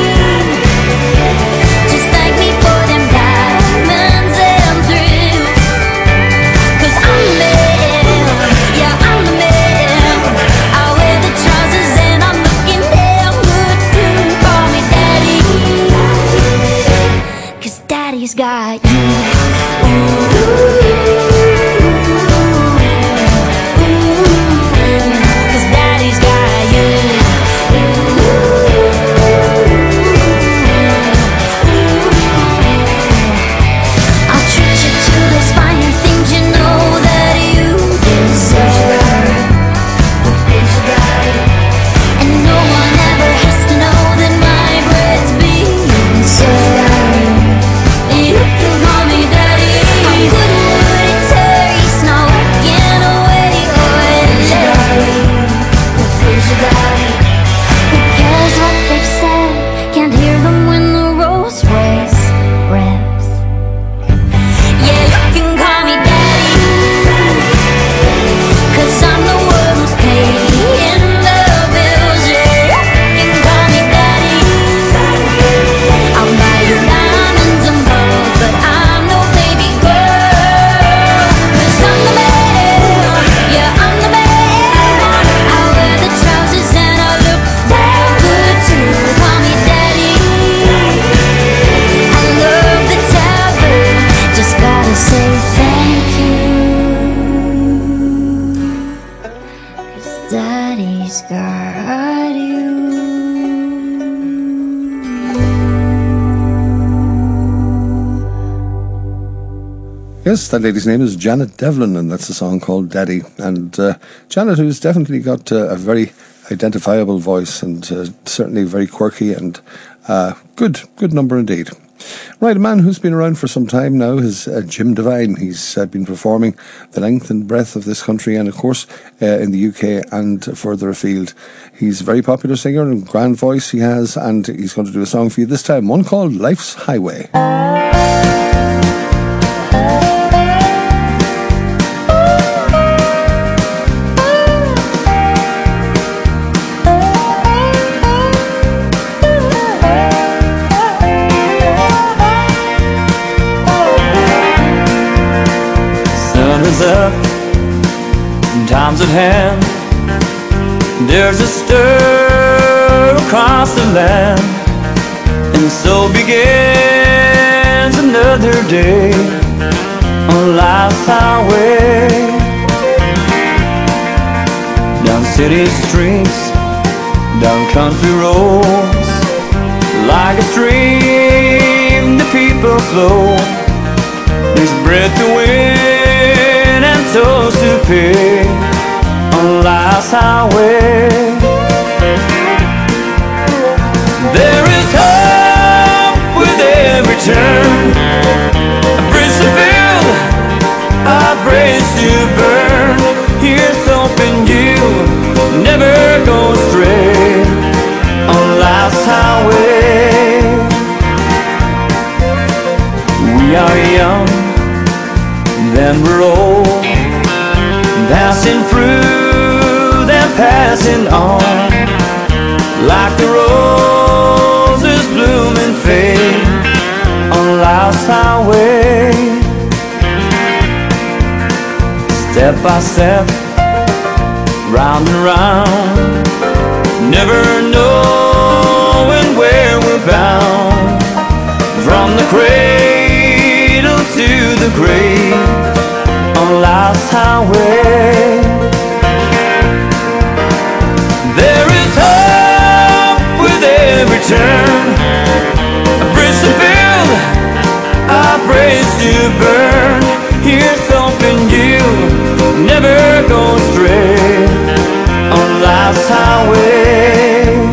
just thank me for them diamonds and thrills, 'cause I'm the man, yeah, I'm the man. I wear the trousers and I'm looking damn good too. Call me daddy, 'cause daddy's got you. Cause daddy's got you. I'll treat you to those finer things you know that you deserve. And no one ever has to know that my bread's being served. You can call me daddy, I'm good at what it tastes, not working away or late. Who cares what they've said? Can't hear them when the Rolls Royce revs. Yeah, you can call me daddy, 'cause I'm the one who's paying the bills, yeah. You can call me daddy, I'll buy you diamonds and pearls, but I'm no baby girl, 'cause I'm the man, yeah, I'm the man. I wear the trousers and I look damn good too. Call me daddy, I love the tavern, just gotta say thank you, 'cause daddy's got you. Yes, that lady's name is Janet Devlin, and that's a song called Daddy. And uh, Janet, who's definitely got uh, a very identifiable voice and uh, certainly very quirky and uh, good, good number indeed. Right, a man who's been around for some time now is uh, Jim Devine. He's uh, been performing the length and breadth of this country and, of course, uh, in the U K and further afield. He's a very popular singer and grand voice he has, and he's going to do a song for you this time, one called Life's Highway. Sun is up, and time's at hand. There's a stir across the land, and so begins another day on life's highway. Down city streets, down country roads, like a stream the people flow. There's bread to win and souls to pay on life's highway. There is hope with every turn, a bridge to build, a bridge to burn. Here's hoping you never go astray on life's highway. We passing through, then passing on, like the roses bloom and fade on life's highway. Step by step, round and round, never knowing where we're bound, from the cradle to the grave on life's highway. There is hope with every turn, a bridge to build, a praise to burn. Here's hoping you never go astray on life's highway.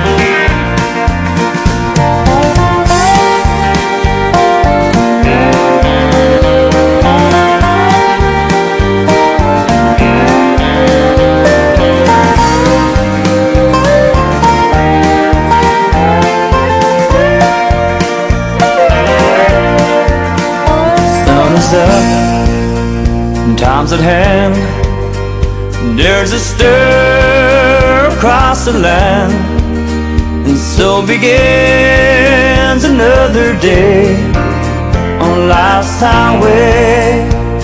Sun is up, time's at hand, there's a stir across the land, and so begins another day on life's highway.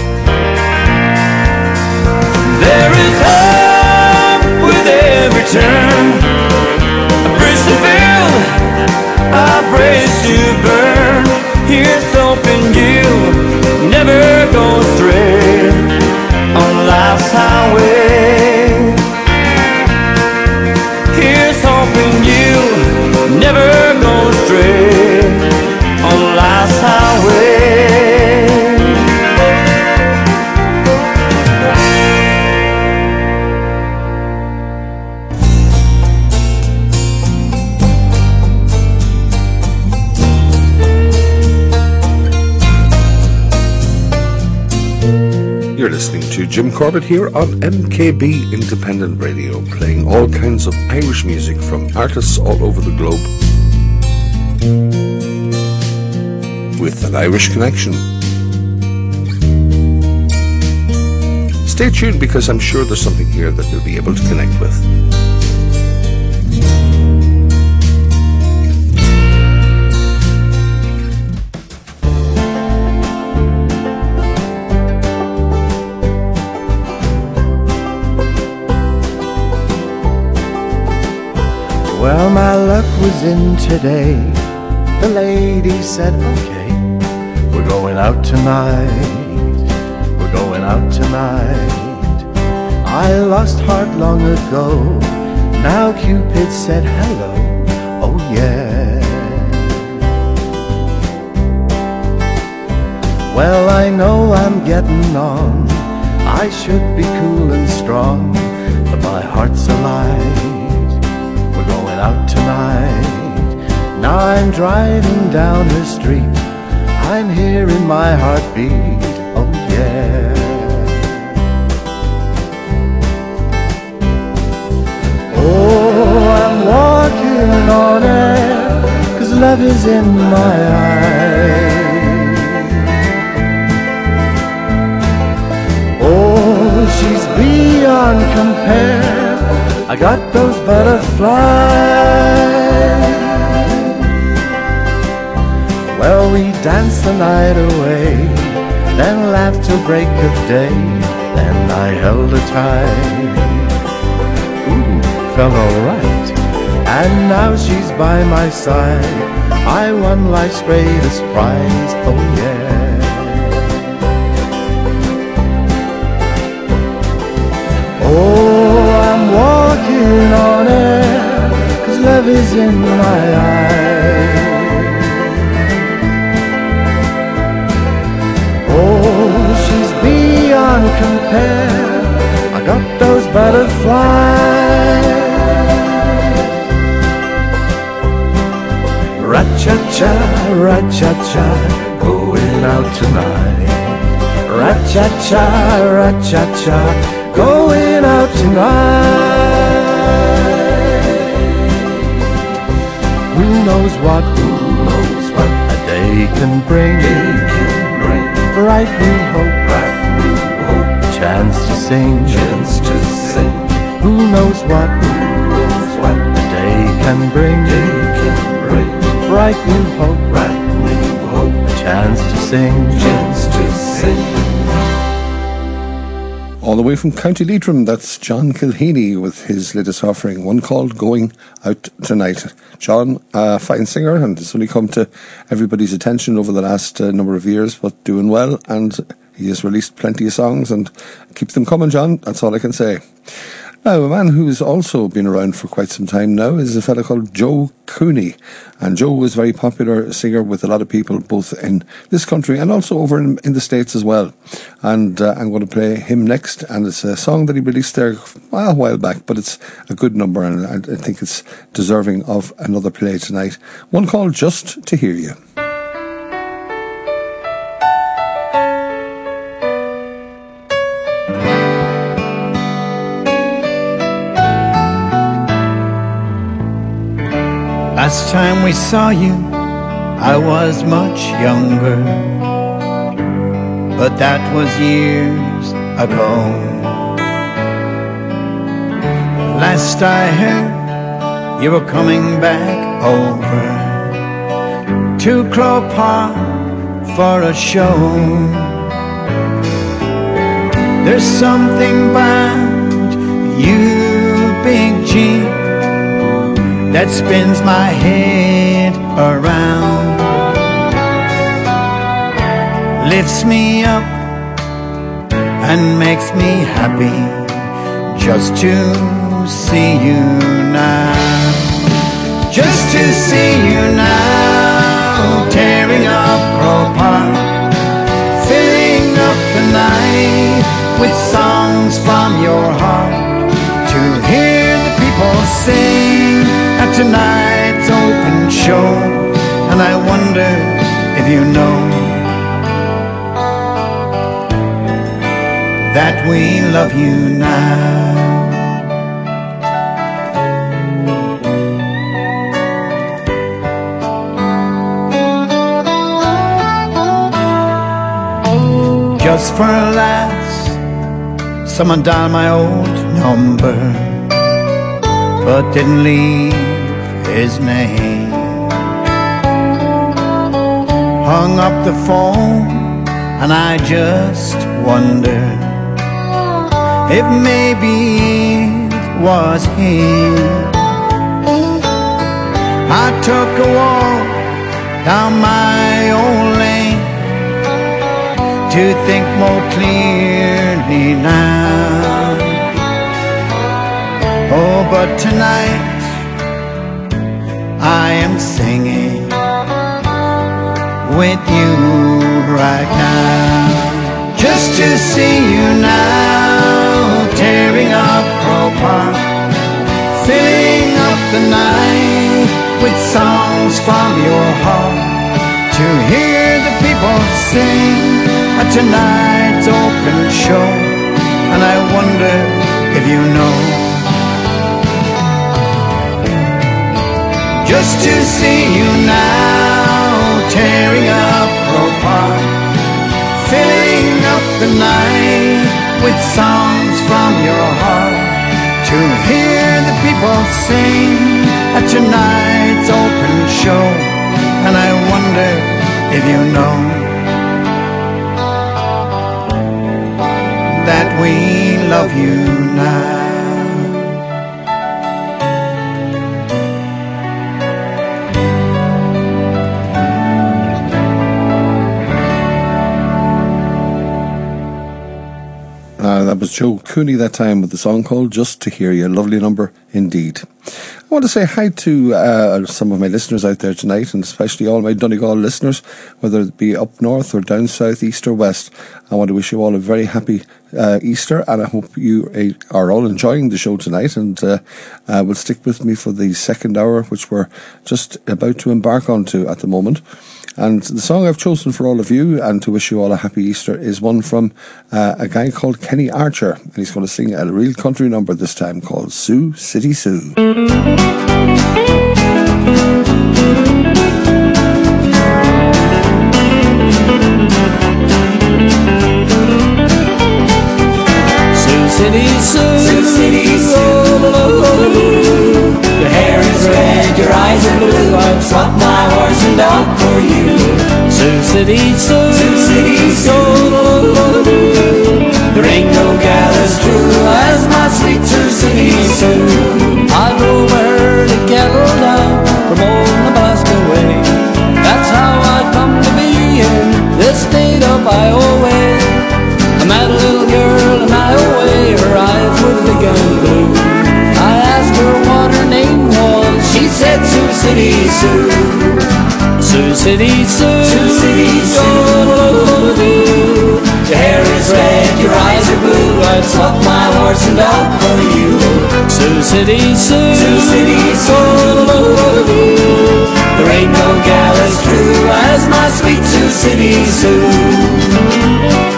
There is hope with every turn, a bridge to build, a praise to burn. Here's hoping you never go astray on life's highway. Here's hoping you never go astray on life's highway. You're listening to Jim Corbett here on M K B Independent Radio, playing all kinds of Irish music from artists all over the globe with an Irish connection. Stay tuned, because I'm sure there's something here that you'll be able to connect with. Well, my luck was in today. The lady said, okay, we're going out tonight. We're going out tonight. I lost heart long ago. Now Cupid said hello. Oh yeah. Well, I know I'm getting on. I should be cool and strong, but my heart's alive. Out tonight. Now I'm driving down the street, I'm hearing my heartbeat. Oh yeah. Oh, I'm walking on air, 'cause love is in my eyes. Oh, she's beyond compare, I got those butterflies. Well, we danced the night away, then laughed till break of day, then I held her tight. Ooh, felt alright, and now she's by my side. I won life's greatest prize, oh yeah. Oh, I'm walking on air, 'cause love is in my eyes. Oh, she's beyond compare, I got those butterflies. Ra-cha-cha, ra-cha-cha, going out tonight. Ra-cha-cha, ra-cha-cha, going out tonight. Who knows what, who knows what a day can bring. Day can bring bright new hope, bright new hope, chance to sing, chance to sing. Who knows what, who knows what the day can bring, day can bring. Bright new hope, bright new hope, a chance to sing, chance to sing. All the way from County Leitrim, that's John Kilheeney with his latest offering, one called Going Out Tonight. John, a fine singer, and it's only come to everybody's attention over the last uh, number of years, but doing well, and he has released plenty of songs, and keep them coming, John, that's all I can say. Now, a man who's also been around for quite some time now is a fella called Joe Cooney. And Joe was a very popular singer with a lot of people, both in this country and also over in, in the States as well. And uh, I'm going to play him next. And it's a song that he released there well, a while back, but it's a good number, and I, I think it's deserving of another play tonight. One called Just to Hear You. Last time we saw you, I was much younger, but that was years ago. Last I heard, you were coming back over to Crow Park for a show. There's something about you, Big G, that spins my head around, lifts me up and makes me happy just to see you now. Just to see you now, tearing up Crow Park, filling up the night with songs from your heart, to hear the people sing at tonight's open show. And I wonder if you know that we love you now. Just for laughs, someone dialed my old number, but didn't leave his name. Hung up the phone, and I just wondered if maybe it was him. I took a walk down my own lane to think more clearly now. Oh, but tonight I am singing with you right now. Just to see you now, tearing up Crow Park, filling up the night with songs from your heart, to hear the people sing at tonight's open show. And I wonder if you know, just to see you now, tearing up Crow Park, filling up the night with songs from your heart, to hear the people sing at tonight's open show. And I wonder if you know that we love you now. Uh, that was Joe Cooney that time with the song called Just to Hear You. Lovely number indeed. I want to say hi to uh, some of my listeners out there tonight, and especially all my Donegal listeners, whether it be up north or down south, east or west. I want to wish you all a very happy uh, Easter, and I hope you uh, are all enjoying the show tonight, and uh, uh, will stick with me for the second hour, which we're just about to embark onto at the moment. And the song I've chosen for all of you and to wish you all a happy Easter is one from uh, a guy called Kenny Archer, and he's going to sing a real country number this time called Sioux City Sue. City Sue, Sioux City Sue. Your hair is red, your eyes are blue. I'd swap my horse and dog for you. Sioux City Sue, Sioux City Sue. There ain't no gal as true as my sweet Sioux City Sue. I drove her to kettle down from old Nebraska way. That's how I come to be in this state of Iowa. I met a little girl in Iowa, her eyes were big and blue. I asked her what her name was, she said Sioux City Sue. Sioux City Sue, Sioux City Sue. Your hair is red, your eyes are blue. I'd swap my horse and dog for you. Sioux City Sue, Sioux City Sue. There ain't no gal as true as my sweet Sioux City Sue.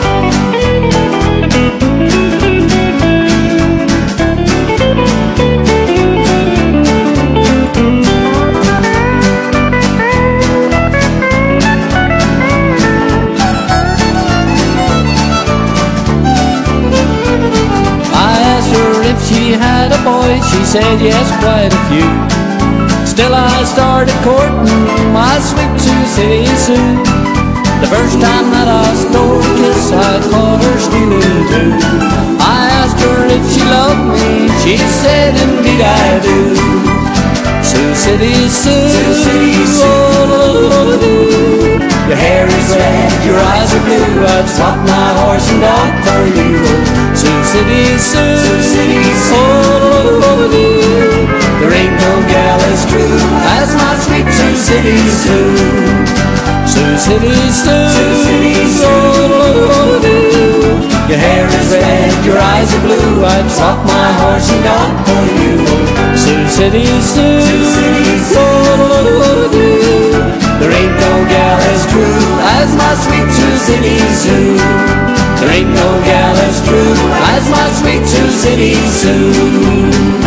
She had a boy, she said yes, quite a few. Still I started courting my sweet Sioux City Sue. The first time that I stole a kiss, I caught her stealing too. I asked her if she loved me, she said indeed I do. Sioux City Sue, Sioux City Sue. Your hair is red, your eyes are blue. I'd swap my horse and dog for you. Sioux City Sue, Sioux City Sue. There ain't no gal as true as my sweet Sioux City Sue. Sioux City Sue, Sioux City Sue. Your hair is red, your eyes are blue. I'd swap my horse and dog for you. Sioux City Sue, Sioux City Sue. There ain't no gal as true as my sweet Sioux City Sue. There ain't no gal as true as my sweet Sioux City Sue.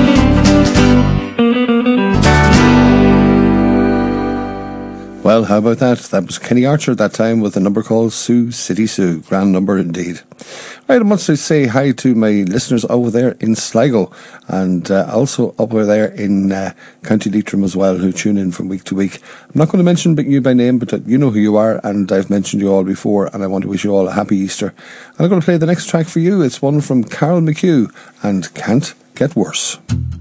Well, how about that? That was Kenny Archer that time with a number called Sioux City Sue. Grand number indeed. Right, I want to say hi to my listeners over there in Sligo and uh, also over there in uh, County Leitrim as well, who tune in from week to week. I'm not going to mention you by name, but uh, you know who you are, and I've mentioned you all before, and I want to wish you all a happy Easter. And I'm going to play the next track for you. It's one from Carol McHugh and Can't Get Worse.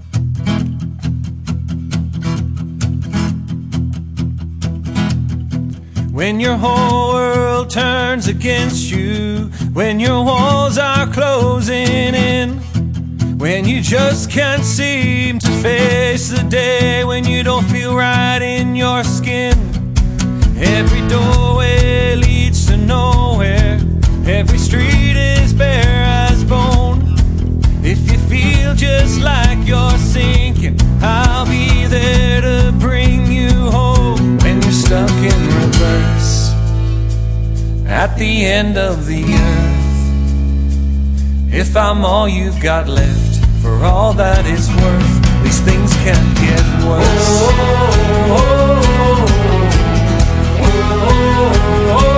When your whole world turns against you, when your walls are closing in, when you just can't seem to face the day, when you don't feel right in your skin. Every doorway leads to nowhere, every street is bare as bone. If you feel just like you're sinking, I'll be there to bring you home. When you're stuck in reverse at the end of the earth, if I'm all you've got left, for all that it's worth, these things can't get worse. Oh, oh, oh, oh, oh, oh,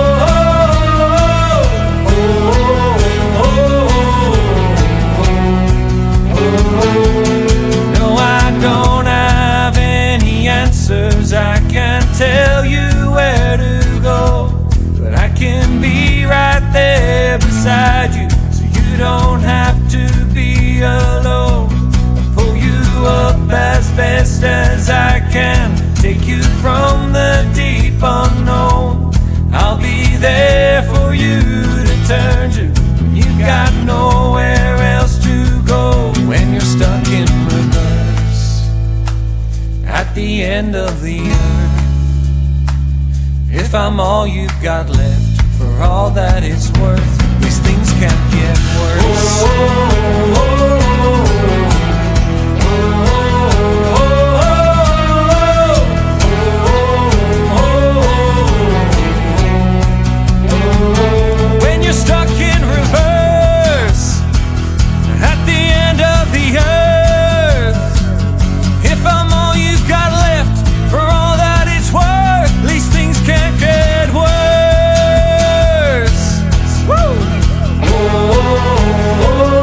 no, I don't have any answers. I can't tell you where to go, but I can be right there beside you, so you don't have to be alone. I'll pull you up as best as I can, take you from the deep unknown. I'll be there for you to turn to when you've got nowhere else to go. When you're stuck in reverse at the end of the earth, if I'm all you've got left, for all that it's worth, these things can't get worse. Oh, oh, oh, when you're stuck in reverse at the end of the earth, if I'm all you've got left, for all that it's worth, these things can't get worse. Woo! Oh, oh, oh, oh.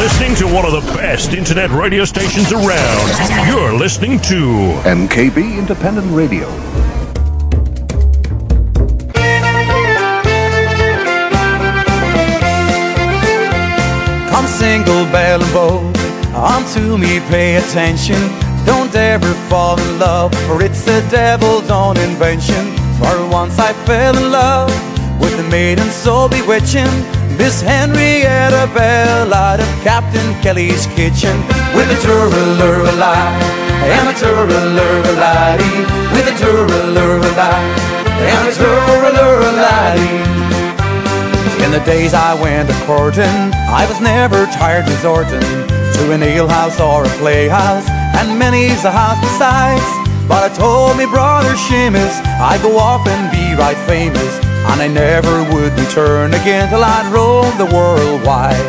listening to one of the best internet radio stations around. You're listening to M K B Independent Radio. Come single bell and bow, unto me pay attention. Don't ever fall in love, for it's the devil's own invention. For once I fell in love with a maiden so bewitching, Miss Henrietta Bell out of Captain Kelly's kitchen. With a turraluralai, and a turraluralai, with a turraluralai, and a turraluralai. In the days I went a courting, I was never tired resorting to an alehouse or a playhouse, and many's the house besides. But I told me brother Seamus I'd go off and be right famous, and I never would return again till I'd roam the world wide.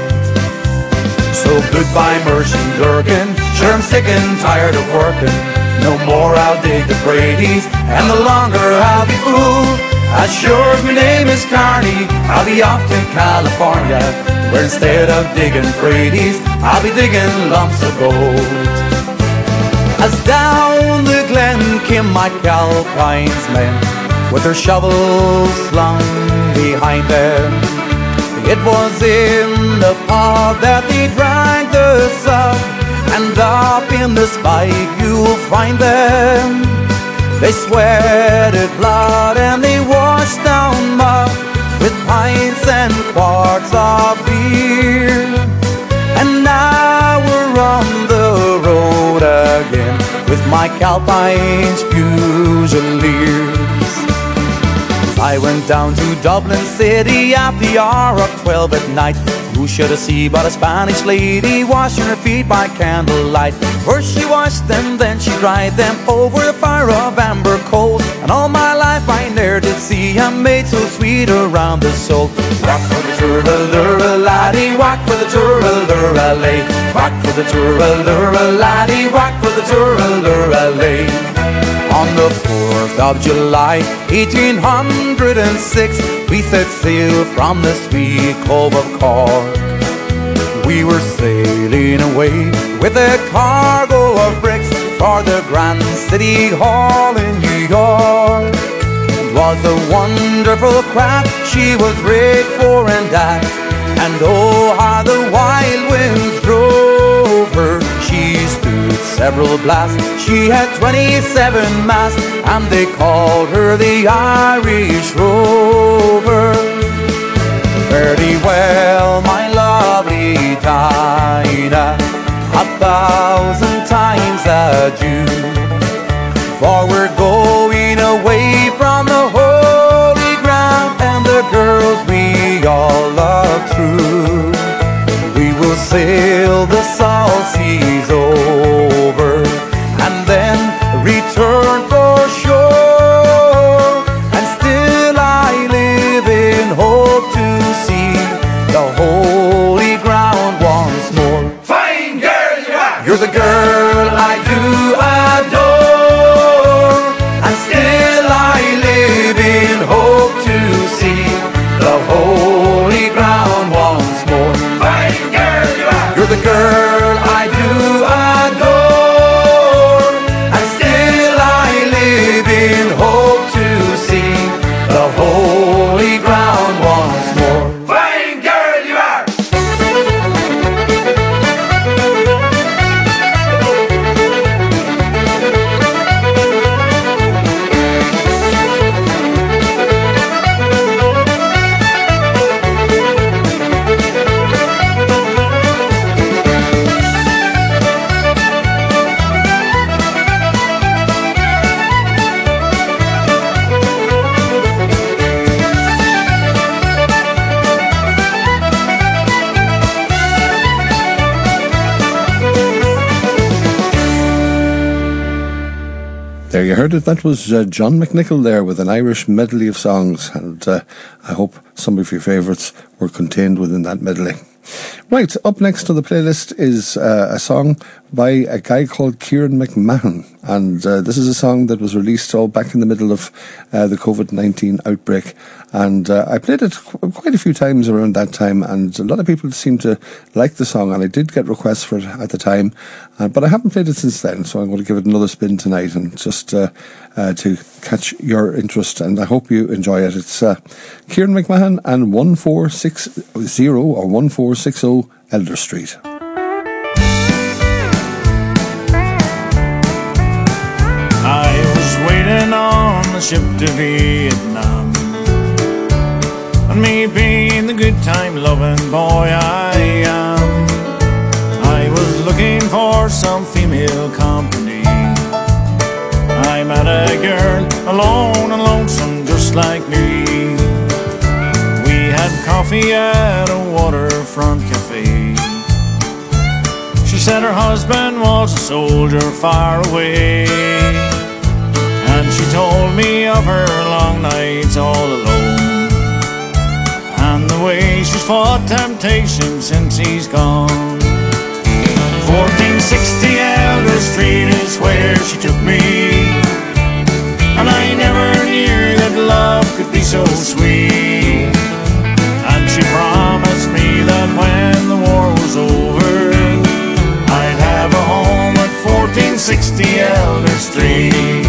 So goodbye Mercy Durkin, sure I'm sick and tired of working. No more I'll dig the Brady's, and the longer I'll be fooled. As sure as my name is Carney, I'll be off to California, where instead of digging Brady's, I'll be digging lumps of gold. As down the glen came my Calpine's men, with their shovels slung behind them. It was in the pub that they drank the sup, and up in the spike you'll find them. They sweated blood and they washed down mud with pints and quarts of beer. And now we're on the road again with my Calpine's Fusiliers. I went down to Dublin City at the hour of twelve at night. Who should I see but a Spanish lady washing her feet by candlelight? First she washed them, then she dried them over a fire of amber coals. And all my life I ne'er did see a maid so sweet around the soul. Walk for the turralura laddie, walk for the turralura lay. Walk for the turralura laddie, walk for the turralura lay. On the fourth of July, eighteen hundred six, we set sail from the sweet cove of Cork. We were sailing away with a cargo of bricks for the Grand City Hall in New York. It was a wonderful craft, she was rigged fore and aft, and oh how the wild winds drove her. She stood several blasts, she had twenty-seven masts, and they called her the Irish Rover. Fare thee well, my lovely Dinah, a thousand times adieu. For we're going away from the holy ground, and the girls we all love true. We will sail the salt seas over, and then return for shore. And still I live in hope to see the holy ground once more. Fine girl you are! You're the girl I do adore, and still I live in hope to see the holy ground once more. Fine girl you are! You're the girl I do adore, and still I live in hope to see the holy ground once more. Fine girl you are! There you heard it. That was uh, John McNichol there with an Irish medley of songs, and uh, I hope some of your favourites were contained within that medley. Right, up next on the playlist is uh, a song by a guy called Kieran McMahon, and uh, this is a song that was released all back in the middle of uh, the COVID nineteen outbreak, and uh, I played it qu- quite a few times around that time, and a lot of people seem to like the song, and I did get requests for it at the time, uh, but I haven't played it since then, so I'm going to give it another spin tonight, and just uh, uh, to catch your interest, and I hope you enjoy it. It's uh, Kieran McMahon and one four six zero or one four six zero Elder Street. I was waiting on the ship to Vietnam, and me being the good time loving boy I am, I was looking for some female company. I met a girl alone and lonesome just like me. We had coffee at a waterfront cafe. She said her husband was a soldier far away, and she told me of her long nights all alone, and the way she's fought temptation since he's gone. fourteen sixty Elder Street is where she took me, and I never knew that love could be so sweet. And she promised me that when the war was over, I'd have a home at fourteen sixty Elder Street.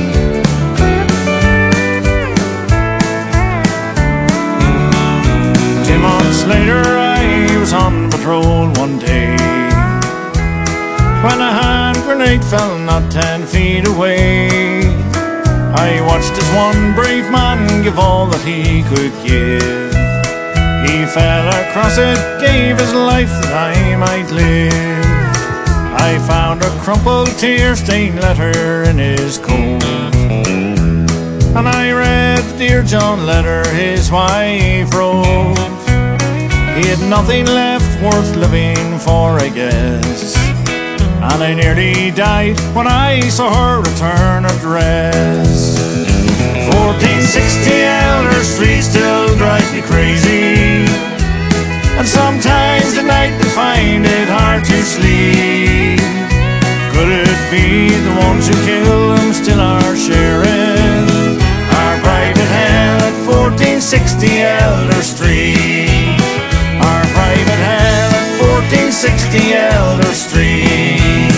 Two months later I was on patrol one day, when a hand grenade fell not ten feet away. I watched as one brave man give all that he could give. He fell across it, gave his life that I might live. I found a crumpled tear-stained letter in his coat, and I read the dear John letter his wife wrote. He had nothing left worth living for, I guess, and I nearly died when I saw her return address. fourteen sixty Elder Street still drives me crazy, and sometimes at night I find it hard to sleep. Could it be the ones who kill them still are sharing our private hell at fourteen sixty Elder Street? Our private hell at fourteen sixty Elder Street.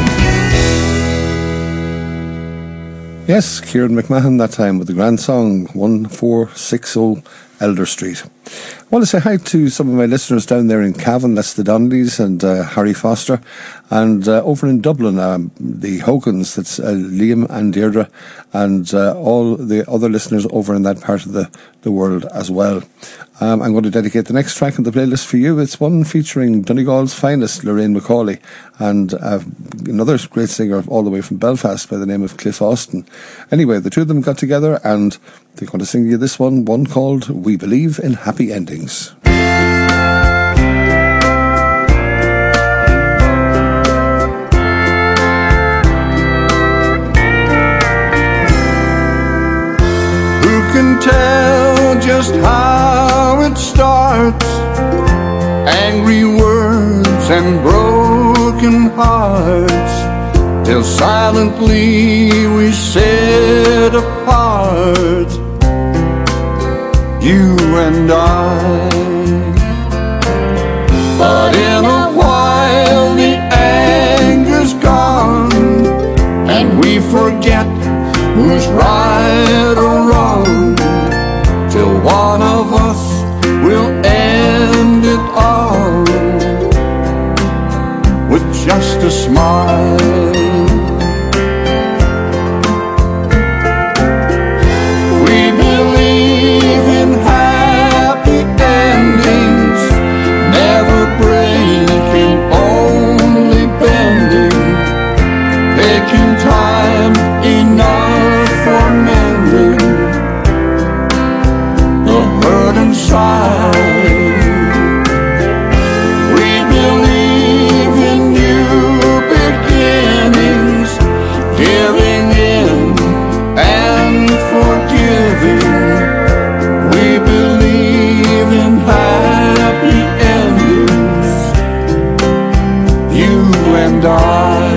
Yes, Kieran McMahon that time with the grand song one four six zero Elder Street. I want to say hi to some of my listeners down there in Cavan, that's the Donnellys and uh, Harry Foster, and uh, over in Dublin, um, the Hogans, that's uh, Liam and Deirdre, and uh, all the other listeners over in that part of the, the world as well. Um, I'm going to dedicate the next track on the playlist for you. It's one featuring Donegal's finest, Lorraine McCauley, and uh, another great singer all the way from Belfast by the name of Cliff Austin. Anyway, the two of them got together and they're going to sing you this one, one called We Believe in Happy Endings. Who can tell just how it starts? Angry words and broken hearts, till silently we sit apart, you and I. But in a while the anger's gone, and we forget who's right or wrong, till one of us will end it all with just a smile. We believe in happy endings, never breaking, only bending, taking time enough for mending the hurt inside. We believe in new beginnings, and I.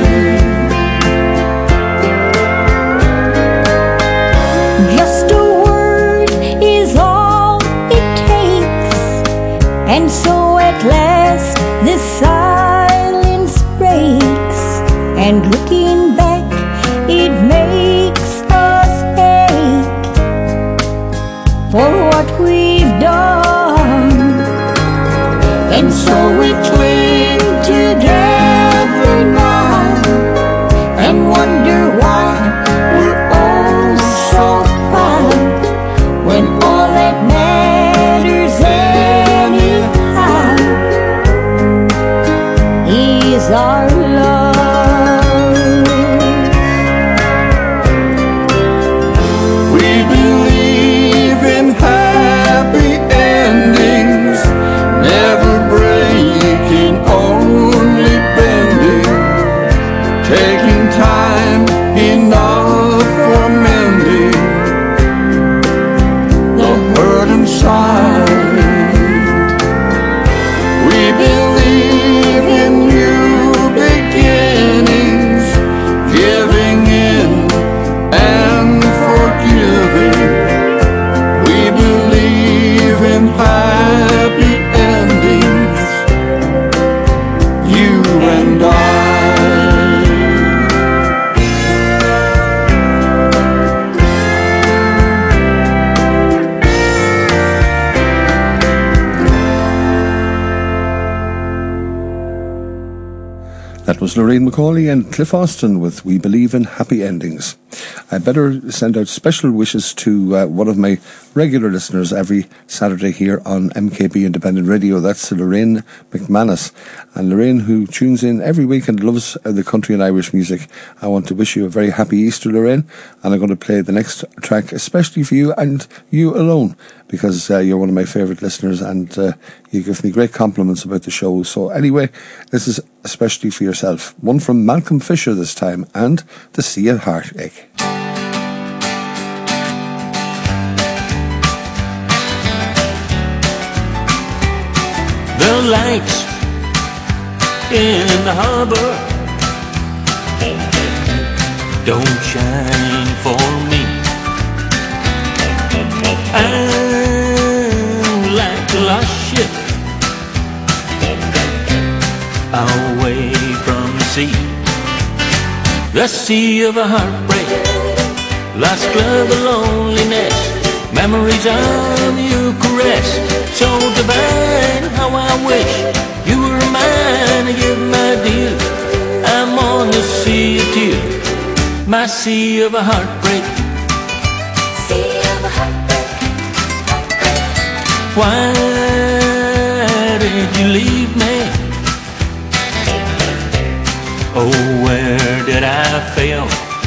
Just a word is all it takes, and so at last the silence breaks, and looking back it makes us ache for what we've done, and so we cling together now and wonder why we're all so proud when all that matters anyhow is our love. We believe in happy endings, never breaking, only bending, taking time enough for mending the hurt inside. We believe in new beginnings, giving in and forgiving. We believe in happy endings, you and I. That was Lorraine McCauley and Cliff Austin with We Believe in Happy Endings. I better send out special wishes to uh, one of my regular listeners every Saturday here on M K B Independent Radio. That's Lorraine McManus. And Lorraine, who tunes in every week and loves uh, the country and Irish music, I want to wish you a very happy Easter, Lorraine. And I'm going to play the next track especially for you and you alone, because uh, you're one of my favourite listeners and uh, you give me great compliments about the show. So anyway, this is especially for yourself. One from Malcolm Fisher this time, and The Sea of Heartache. The lights in the harbor don't shine for me. I'm like a lost ship away from the sea. The sea of a heartbreak, lost love, a loneliness, memories of your caress, so divine. How I wish you were mine to give my dear. I'm on the sea of tears, my sea of a heartbreak. Sea of a heartbreak, heartbreak. Why did you leave me? Oh, where did I fail?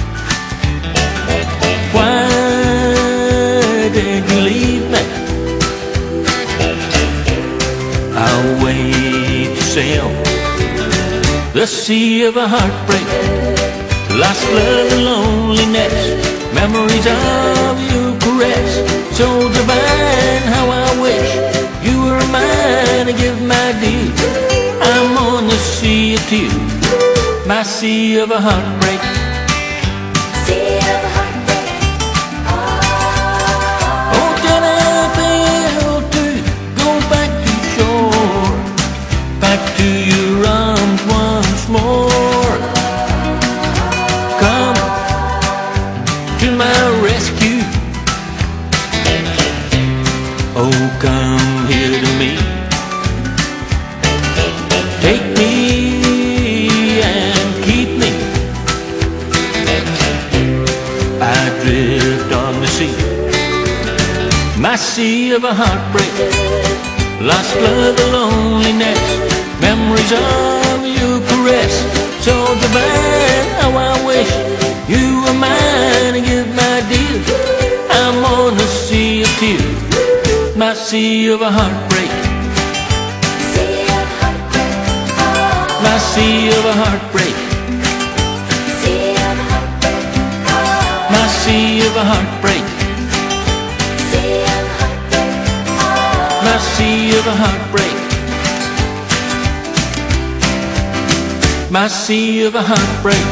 Why did you leave me? I'll wait to sail the sea of a heartbreak, lost love and loneliness, memories of your caress, so divine. How I wish you were mine to give my dear. I'm on the sea of tears, my sea of a heartbreak. Sea of a heartbreak. Oh, oh did I fail to go back to shore, back to your arms once more? Come to my rescue. Oh, come here to me. Take me and keep me. I drift on the sea, my sea of a heartbreak, lost love and loneliness, memories of your caress, so divine. How I wish you were mine to give my dear. I'm on the sea of tears, my sea of a heartbreak. My sea of a heartbreak. My sea of a heartbreak. My sea of a heartbreak. my sea of a heartbreak.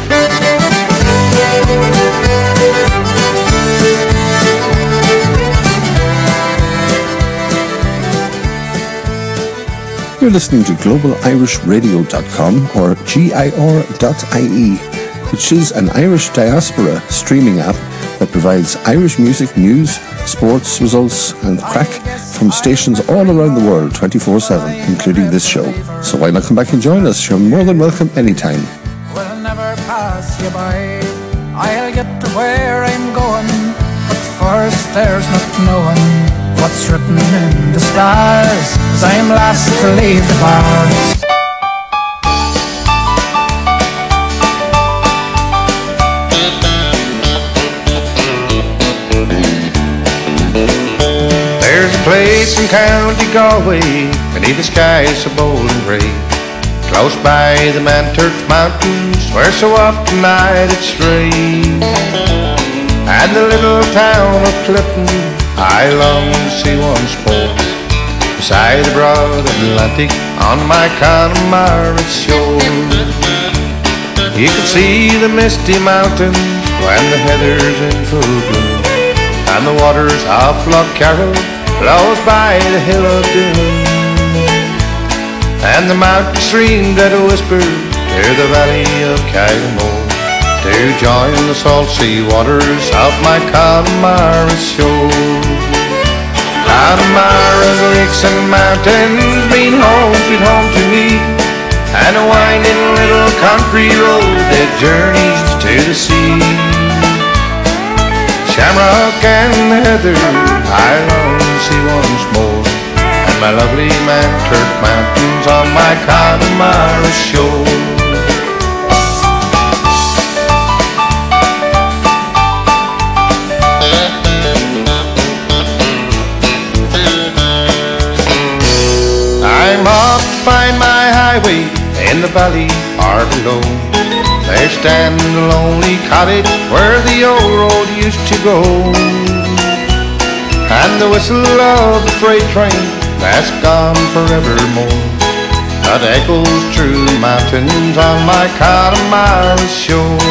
You're listening to global irish radio dot com or G I R dot I E, which is an Irish diaspora streaming app that provides Irish music, news, sports results and crack from stations all around the world twenty-four seven, including this show. So why not come back and join us? You're more than welcome anytime. Will never pass you by. I'll get to where I'm going, but first there's not knowing what's written in the stars, as I'm last to leave the bars. There's a place in County Galway beneath the sky so bold and grey, close by the Manturk Mountains where so often I'd stray. And the little town of Clifton I long to see once more, beside the broad Atlantic on my Connemara shore. You can see the misty mountains when the heather's in full bloom, and the waters of Lough Carroll flows by the hill of Doon, and the mountain stream that whispers to the valley of Kilmore to join the salt sea waters of my Connemara shore. Connemara's lakes and mountains mean home, sweet home to me, and a winding little country road that journeys to the sea. Shamrock and the heather I long to see once more, and my lovely Manturk Mountains on my Connemara shore. I'm off to find my highway in the valley far below. There stands the lonely cottage where the old road used to go, and the whistle of the freight train that's gone forevermore that echoes through the mountains on my Connemara shore.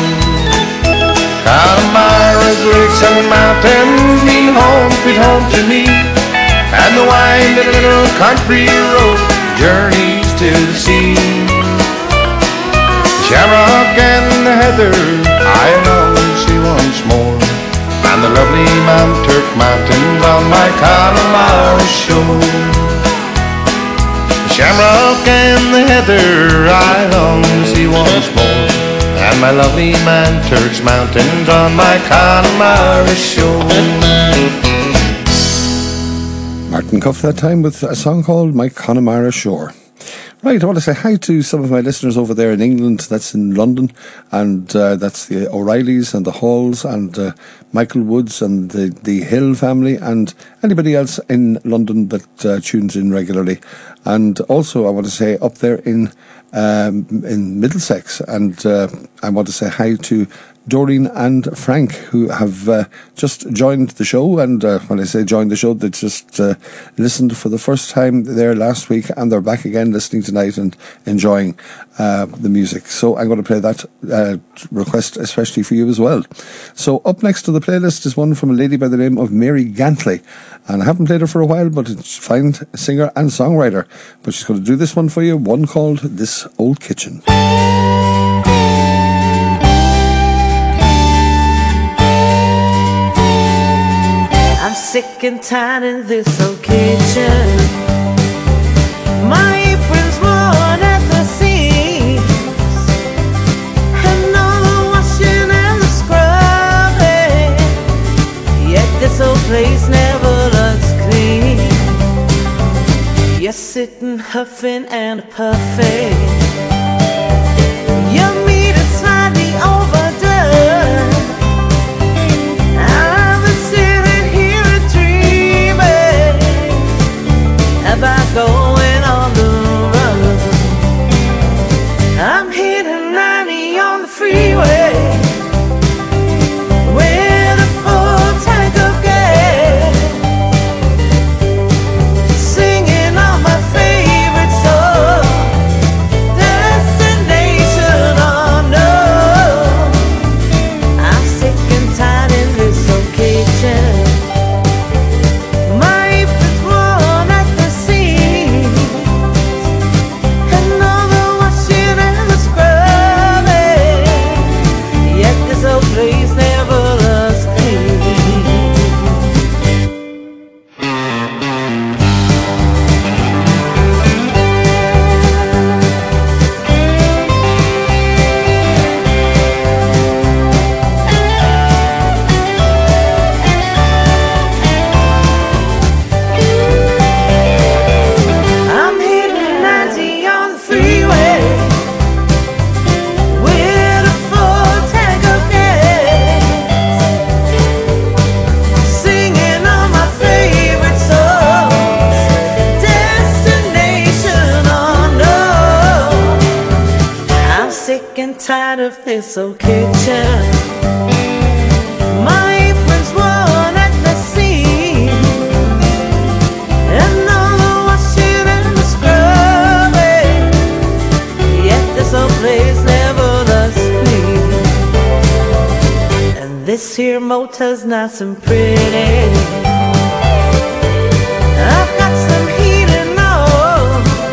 Connemara's lakes and mountains mean home, sweet home to me, and the winding little country road journeys to the sea. The shamrock and the heather I long to see once more, and the lovely Manturk Mountains on my Connemara shore. The shamrock and the heather I long to see once more, and my lovely Manturk Mountains on my Connemara shore. Martin Cuff that time with a song called My Connemara Shore. Right, I want to say hi to some of my listeners over there in England, that's in London, and uh, that's the O'Reillys and the Halls and uh, Michael Woods and the, the Hill family and anybody else in London that uh, tunes in regularly. And also I want to say up there in um, in Middlesex, and uh, I want to say hi to Doreen and Frank, who have uh, just joined the show. And uh, when I say joined the show, they just uh, listened for the first time there last week, and they're back again listening tonight and enjoying uh, the music. So I'm going to play that uh, request especially for you as well. So up next to the playlist is one from a lady by the name of Mary Gantley, and I haven't played her for a while, but it's a fine singer and songwriter. But she's going to do this one for you, one called This Old Kitchen. I'm sick and tired in this old kitchen. My apron's worn at the seams, and all the washing and the scrubbing, yet this old place never looks clean. You're sitting huffing and puffing, your meat is slightly overdone. About going on the run. I'm hitting ninety on the freeway with a full tank of gas, singing all my favorite songs. and tired of this old kitchen. My apron's worn at the seam, and all the washing and the scrubbing, yet this old place never does clean. And this here motel's nice and pretty. I've got some heating on.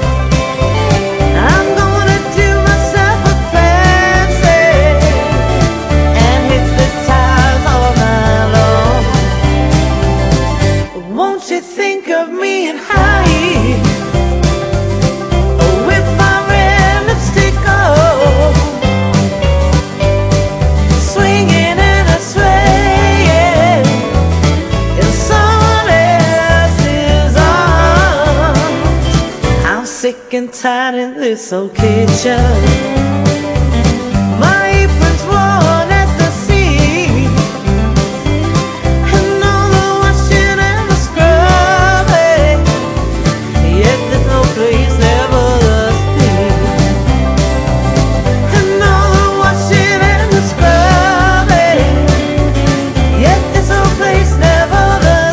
I'm gonna do myself a fancy and hit the tires all night long. Won't you think of me and hide? Oh, with my red lipstick on, swinging and a swaying in someone else's arms. I'm sick and tired in this old kitchen. My apron's worn at the seam, and all the washing and the scrubbing, yet this old place never does clean. And all the washing and the scrubbing, yet this old place never does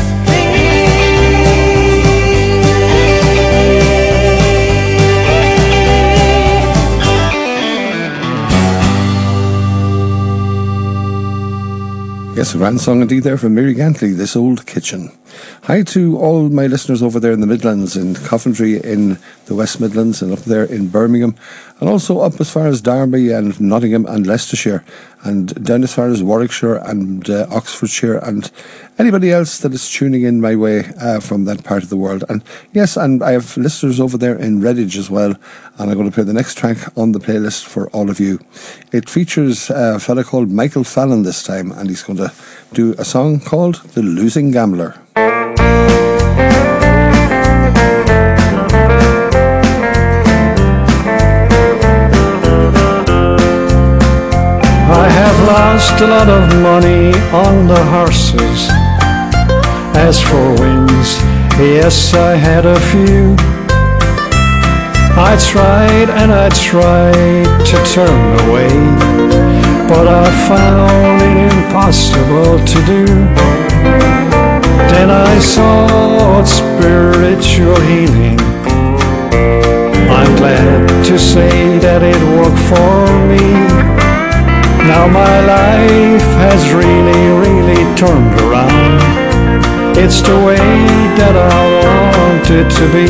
Yes, a grand song indeed there from Mary Gantley, This Old Kitchen. Hi to all my listeners over there in the Midlands, in Coventry, in the West Midlands, and up there in Birmingham, and also up as far as Derby and Nottingham and Leicestershire, and down as far as Warwickshire and uh, Oxfordshire, and anybody else that is tuning in my way uh, from that part of the world. And yes, and I have listeners over there in Redditch as well, and I'm going to play the next track on the playlist for all of you. It features a fella called Michael Fallon this time, and he's going to do a song called The Losing Gambler. I have lost a lot of money on the horses. As for wins, yes, I had a few. I tried and I tried to turn away, but I found it impossible to do. Then I sought spiritual healing. I'm glad to say that it worked for me. Now my life has really, really turned around. It's the way that I want it to be.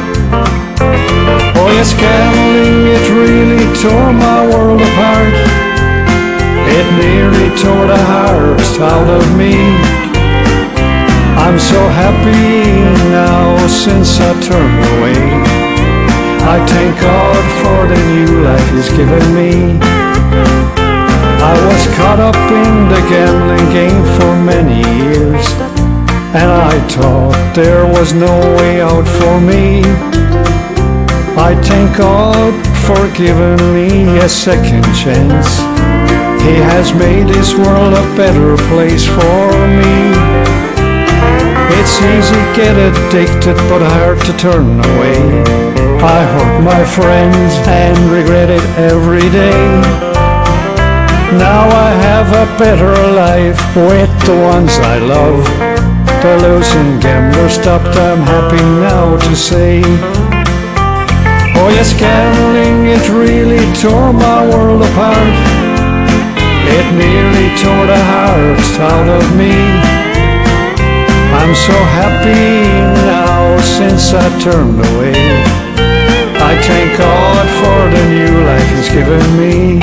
Oh yes, gambling, it really tore my world apart. It nearly tore the heart out of me. I'm so happy now since I turned away. I thank God for the new life He's given me. I was caught up in the gambling game for many years, and I thought there was no way out for me. I thank God for giving me a second chance. He has made this world a better place for me. It's easy to get addicted, but hard to turn away. I hurt my friends and regret it every day. Now I have a better life with the ones I love. The losing gambler stopped, I'm happy now to say. Oh yes, gambling, it really tore my world apart. It nearly tore the heart out of me. I'm so happy now since I turned away. I thank God for the new life He's given me.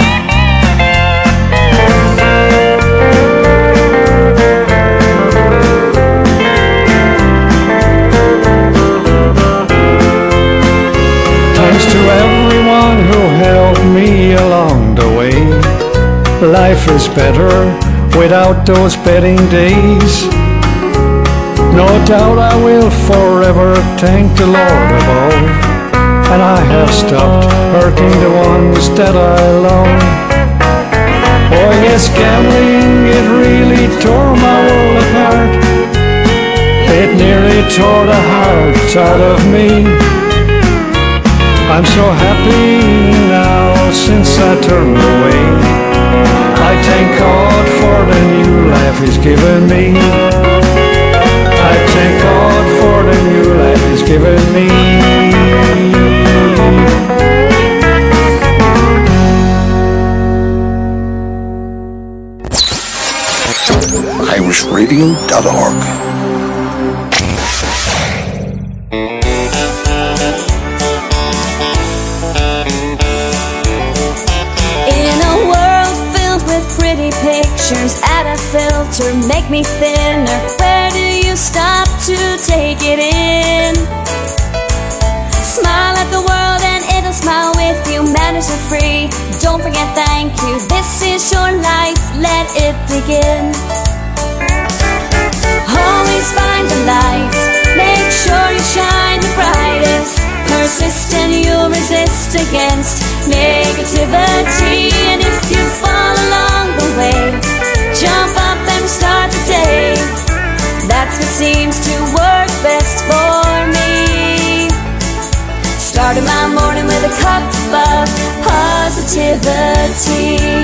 Thanks to everyone who helped me along the way. Life is better without those betting days. No doubt I will forever thank the Lord above, and I have stopped hurting the ones that I love. Oh yes, gambling, it really tore my world apart. It nearly tore the heart out of me. I'm so happy now since I turned away. me. I thank God for the new life He's given me. Irish Radio dot org. Pictures add a filter, make me thinner. Where do you stop to take it in? Smile at the world and it'll smile with you. Manners are free, don't forget thank you. This is your life, let it begin. Always find the light, make sure you shine the brightest. Persistent, you'll resist against negativity. And if you fall along the way, jump up and start the day. That's what seems to work best for me. Started my morning with a cup of positivity.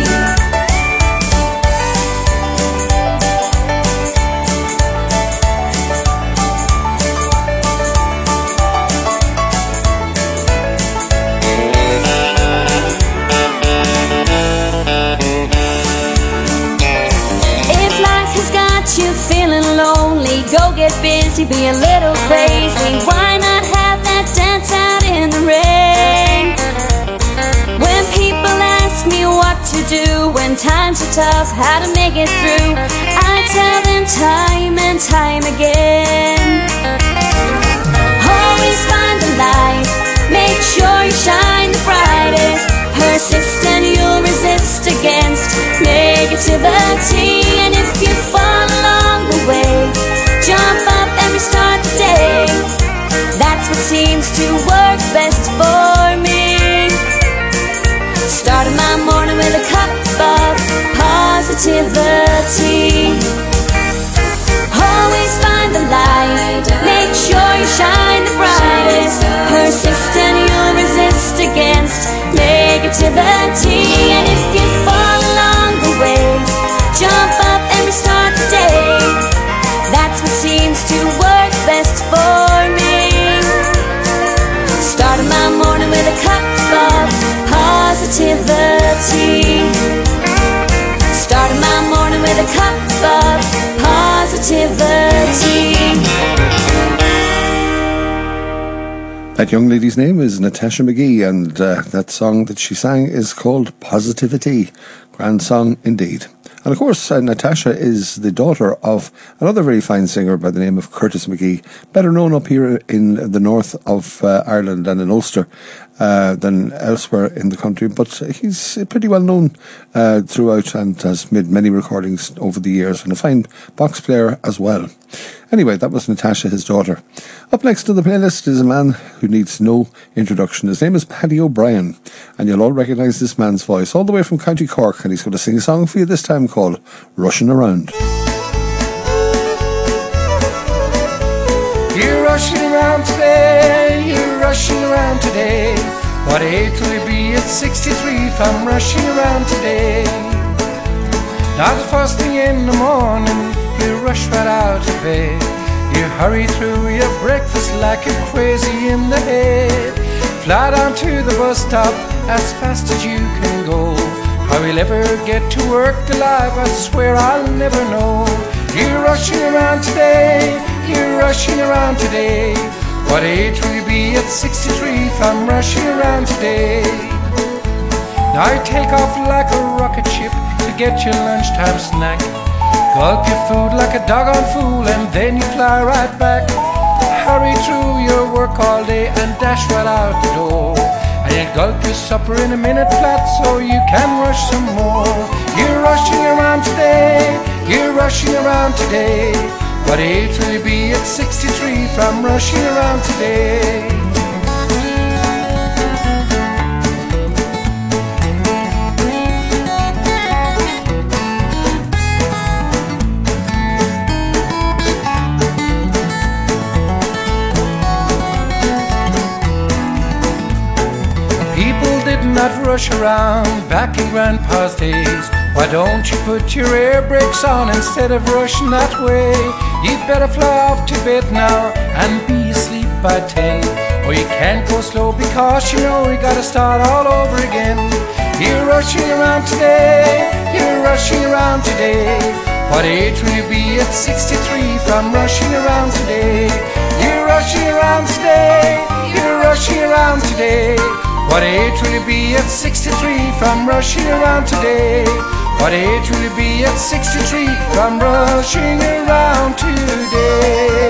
Go get busy, be a little crazy. Why not have that dance out in the rain? When people ask me what to do when times are tough, how to make it through, I tell them time and time again. Always find the light, make sure you shine the brightest. Persistent, you'll resist against negativity. And if you fall along the way, jump up and restart the day. That's what seems to work best for me. Started my morning with a cup of positivity. Always find the light, make sure you shine the brightest. Persistent, you'll resist against negativity. And if you fall along the way, jump up and restart the day. That's what seems to work best for me. Started my morning with a cup of positivity. Started my morning with a cup of positivity. That young lady's name is Natasha McGee, and uh, that song that she sang is called Positivity. Grand song indeed. And of course, uh, Natasha is the daughter of another very fine singer by the name of Curtis McGee, better known up here in the north of uh, Ireland and in Ulster uh, than elsewhere in the country. But he's pretty well known uh, throughout and has made many recordings over the years, and a fine box player as well. Anyway, that was Natasha, his daughter. Up next to the playlist is a man who needs no introduction. His name is Paddy O'Brien, and you'll all recognise this man's voice all the way from County Cork, and he's going to sing a song for you this time called Rushing Around. You're rushing around today, you're rushing around today. What age will you be at sixty-three if I'm rushing around today? Not the first thing in the morning, you rush right out of bed. You hurry through your breakfast like you're crazy in the head. Fly down to the bus stop as fast as you can go. How we'll ever get to work alive, I swear I'll never know. You're rushing around today, you're rushing around today. What age will you be at sixty-three if I'm rushing around today? Now you take off like a rocket ship to get your lunchtime snack. Gulp your food like a doggone fool and then you fly right back. Hurry through your work all day and dash right out the door. And you gulp your supper in a minute flat so you can rush some more. You're rushing around today, you're rushing around today. What age will you be at sixty-three if I'm rushing around today? Not rush around back in Grandpa's days Why don't you put your air brakes on instead of rushing that way? You'd better fly off to bed now and be asleep by ten. Oh, you can't go slow because you know you gotta start all over again. You're rushing around today, you're rushing around today. What age will you be at sixty-three from rushing around today? You're rushing around today, you're rushing around today. What age will you be at sixty-three from rushing around today? What age will you be at sixty-three from rushing around today?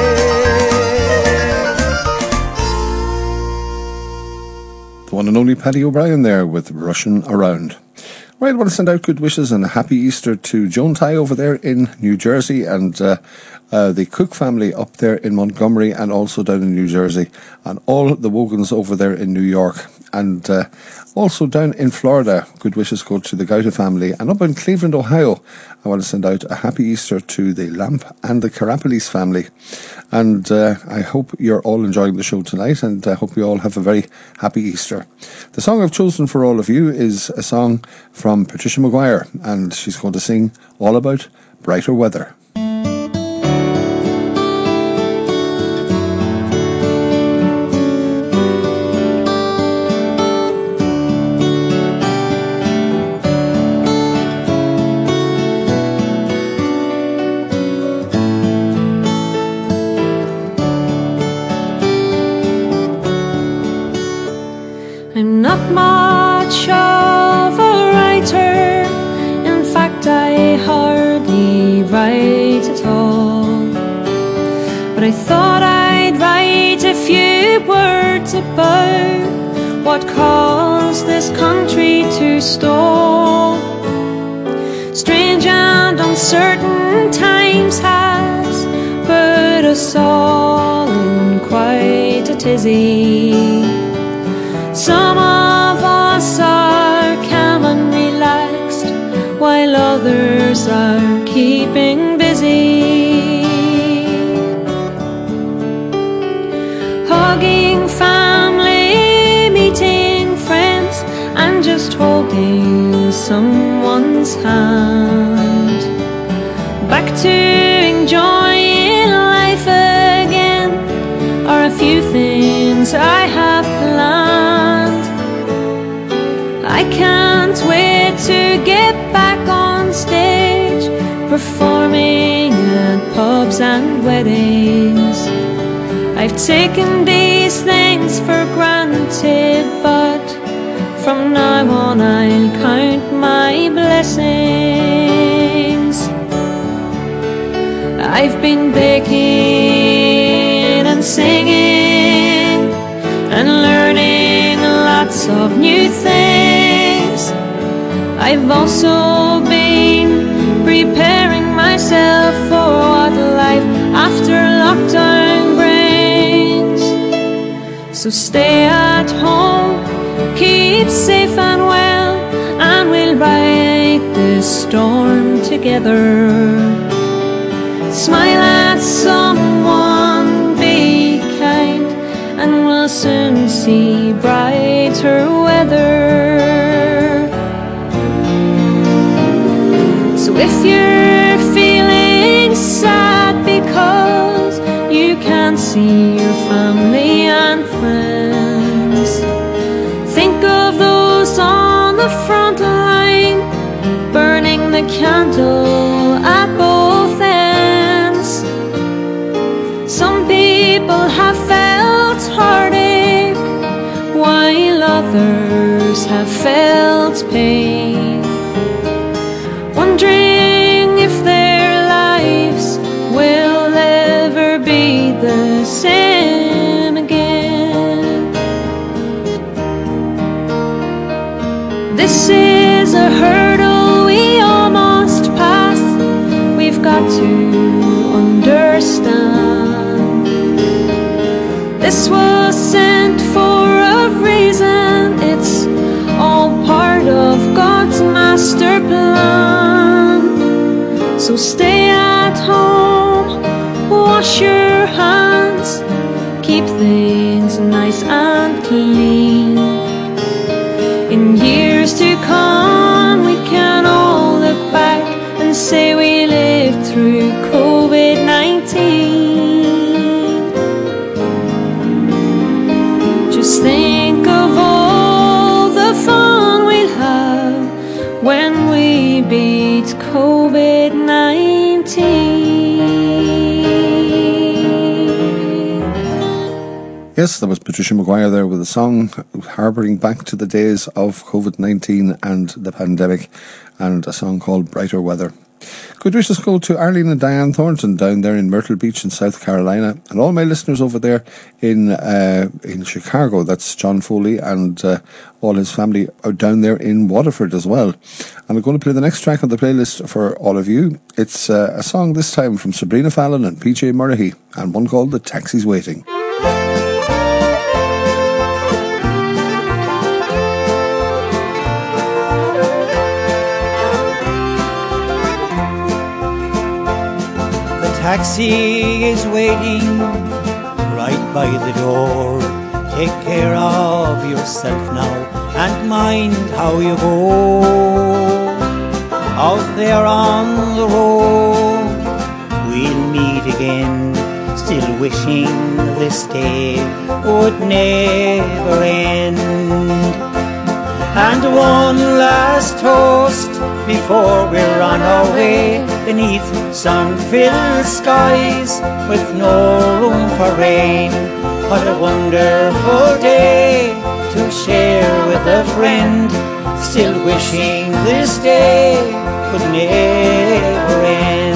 The one and only Paddy O'Brien there with Rushing Around. Right, I want to send out good wishes and a happy Easter to Joan Ty over there in New Jersey, and uh, uh, the Cook family up there in Montgomery and also down in New Jersey, and all the Wogans over there in New York, and uh, also down in Florida. Good wishes go to the Gauta family, and up in Cleveland, Ohio, I want to send out a happy Easter to the Lamp and the Karapolis family. And uh, I hope you're all enjoying the show tonight, and I hope you all have a very happy Easter. The song I've chosen for all of you is a song from Patricia Maguire, and she's going to sing all about brighter weather. Not much of a writer, in fact I hardly write at all. But I thought I'd write a few words about what caused this country to stall. Strange and uncertain times has put us all in quite a tizzy. Some of us are calm and relaxed, while others are keeping busy. Hugging family, meeting friends, and just holding someone's hand. Back to enjoying life again are a few things I have planned. I can't wait to get back on stage, performing at pubs and weddings. I've taken these things for granted, but from now on I'll count my blessings. I've been baking and singing and learning lots of new things. I've also been preparing myself for what life after lockdown brings. So stay at home, keep safe and well, and we'll ride this storm together. Smile at someone, be kind, and we'll soon see brighter weather. So if you're feeling sad because you can't see your family and friends, think of those on the front line, burning the candle at both ends. Some people have felt heartache, while others have felt pain, wondering if their lives will ever be the same again. This is a hurdle we all must pass. We've got to understand this was sent for a reason. It's all part of God's master plan. So stay at home, wash your hands, keep things nice and clean. In years to come we can all beats COVID nineteen. Yes, that was Patricia Maguire there with a song harbouring back to the days of COVID nineteen and the pandemic, and a song called Brighter Weather. Good wishes go to Arlene and Diane Thornton down there in Myrtle Beach in South Carolina, and all my listeners over there in uh, in Chicago. That's John Foley and uh, all his family are down there in Waterford as well. And I'm going to play the next track on the playlist for all of you. It's uh, a song this time from Sabrina Fallon and P J Murray, and one called The Taxi's Waiting. Taxi is waiting right by the door. Take care of yourself now and mind how you go. Out there on the road, we'll meet again. Still wishing this day would never end. And one last toast before we're on our way, beneath sun-filled skies with no room for rain. What a wonderful day to share with a friend. Still wishing this day could never end.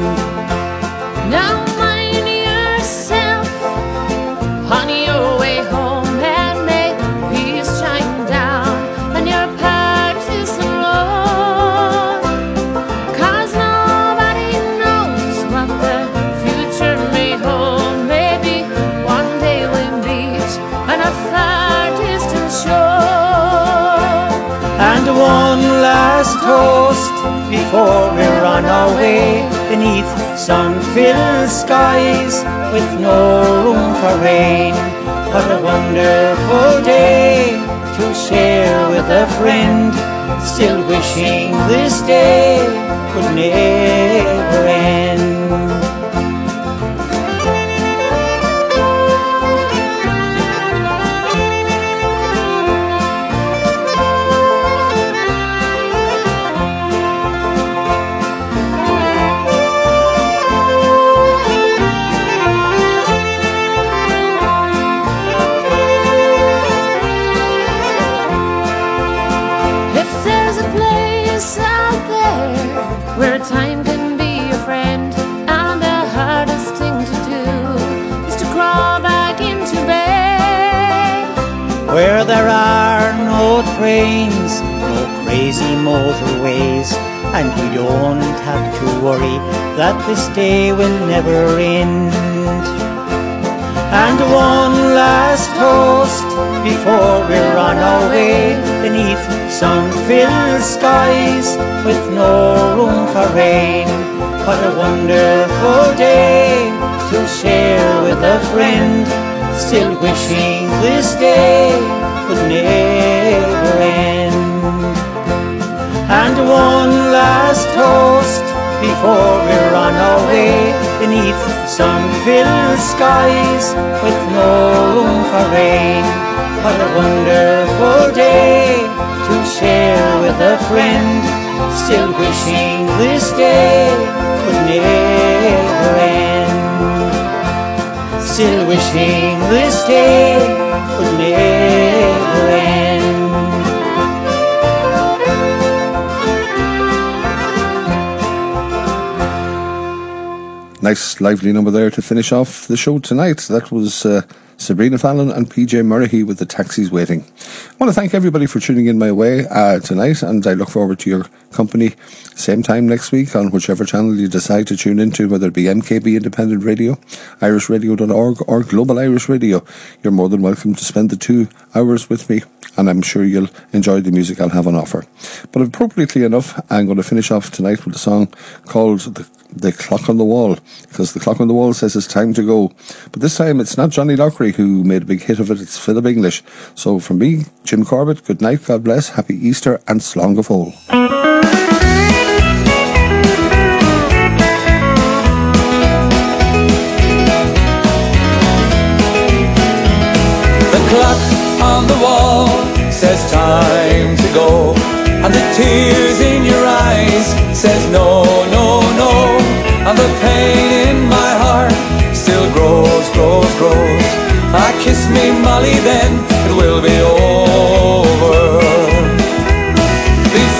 Now mind yourself on your way home, and may peace shine down on your partisan road. 'Cause nobody knows what the future may hold. Maybe one day we'll meet on a far distant shore. And one last toast before we're on our way, beneath sun-filled skies with no room for rain. What a wonderful day to share with a friend. Still wishing this day could never end. If there's a place out there where time can be your friend, and the hardest thing to do is to crawl back into bed, Where there are no trains, no crazy motorways, and we don't have to worry that this day will never end. And one last toast before we're on our way, beneath sun-filled skies with no room for rain. What a wonderful day to share with a friend. Still wishing this day could never end. And one last toast before we're on our way, beneath sun-filled skies with no room for rain. What a wonderful day to share with a friend. Still wishing this day could never end. Still wishing this day could never end. Nice lively number there to finish off the show tonight. That was uh, Sabrina Fallon and P J Murray with The Taxi's Waiting. I want to thank everybody for tuning in my way uh, tonight, and I look forward to your company same time next week on whichever channel you decide to tune into, whether it be M K B Independent Radio, irish radio dot org or Global Irish Radio. You're more than welcome to spend the two hours with me, and I'm sure you'll enjoy the music I'll have on offer. But appropriately enough, I'm going to finish off tonight with a song called The, the Clock on the Wall, because the clock on the wall says it's time to go. But this time it's not Johnny Lockery who made a big hit of it, it's Philip English. So from me, Jim Corbett, good night, God bless, happy Easter and Slán go Fóill. The clock on the wall says time to go, and the tears in your eyes says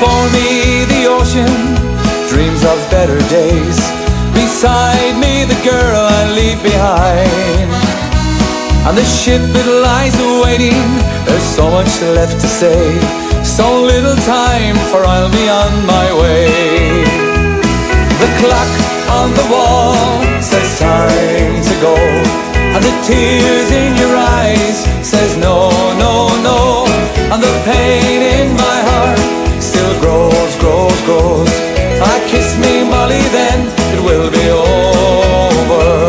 Before me the ocean dreams of better days. Beside me the girl I leave behind. And the ship it lies awaiting. There's so much left to say, so little time, for I'll be on my way. The clock on the wall says time to go, and the tears in your eyes says no, no, no. And the pain in my heart still grows, grows, grows. Ah, kiss me, Molly, then it will be over.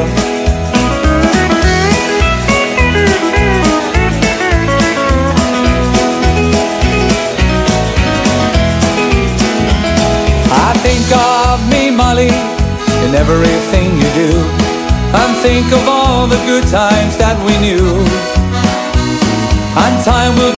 I think of me, Molly, in everything you do, and think of all the good times that we knew. And time will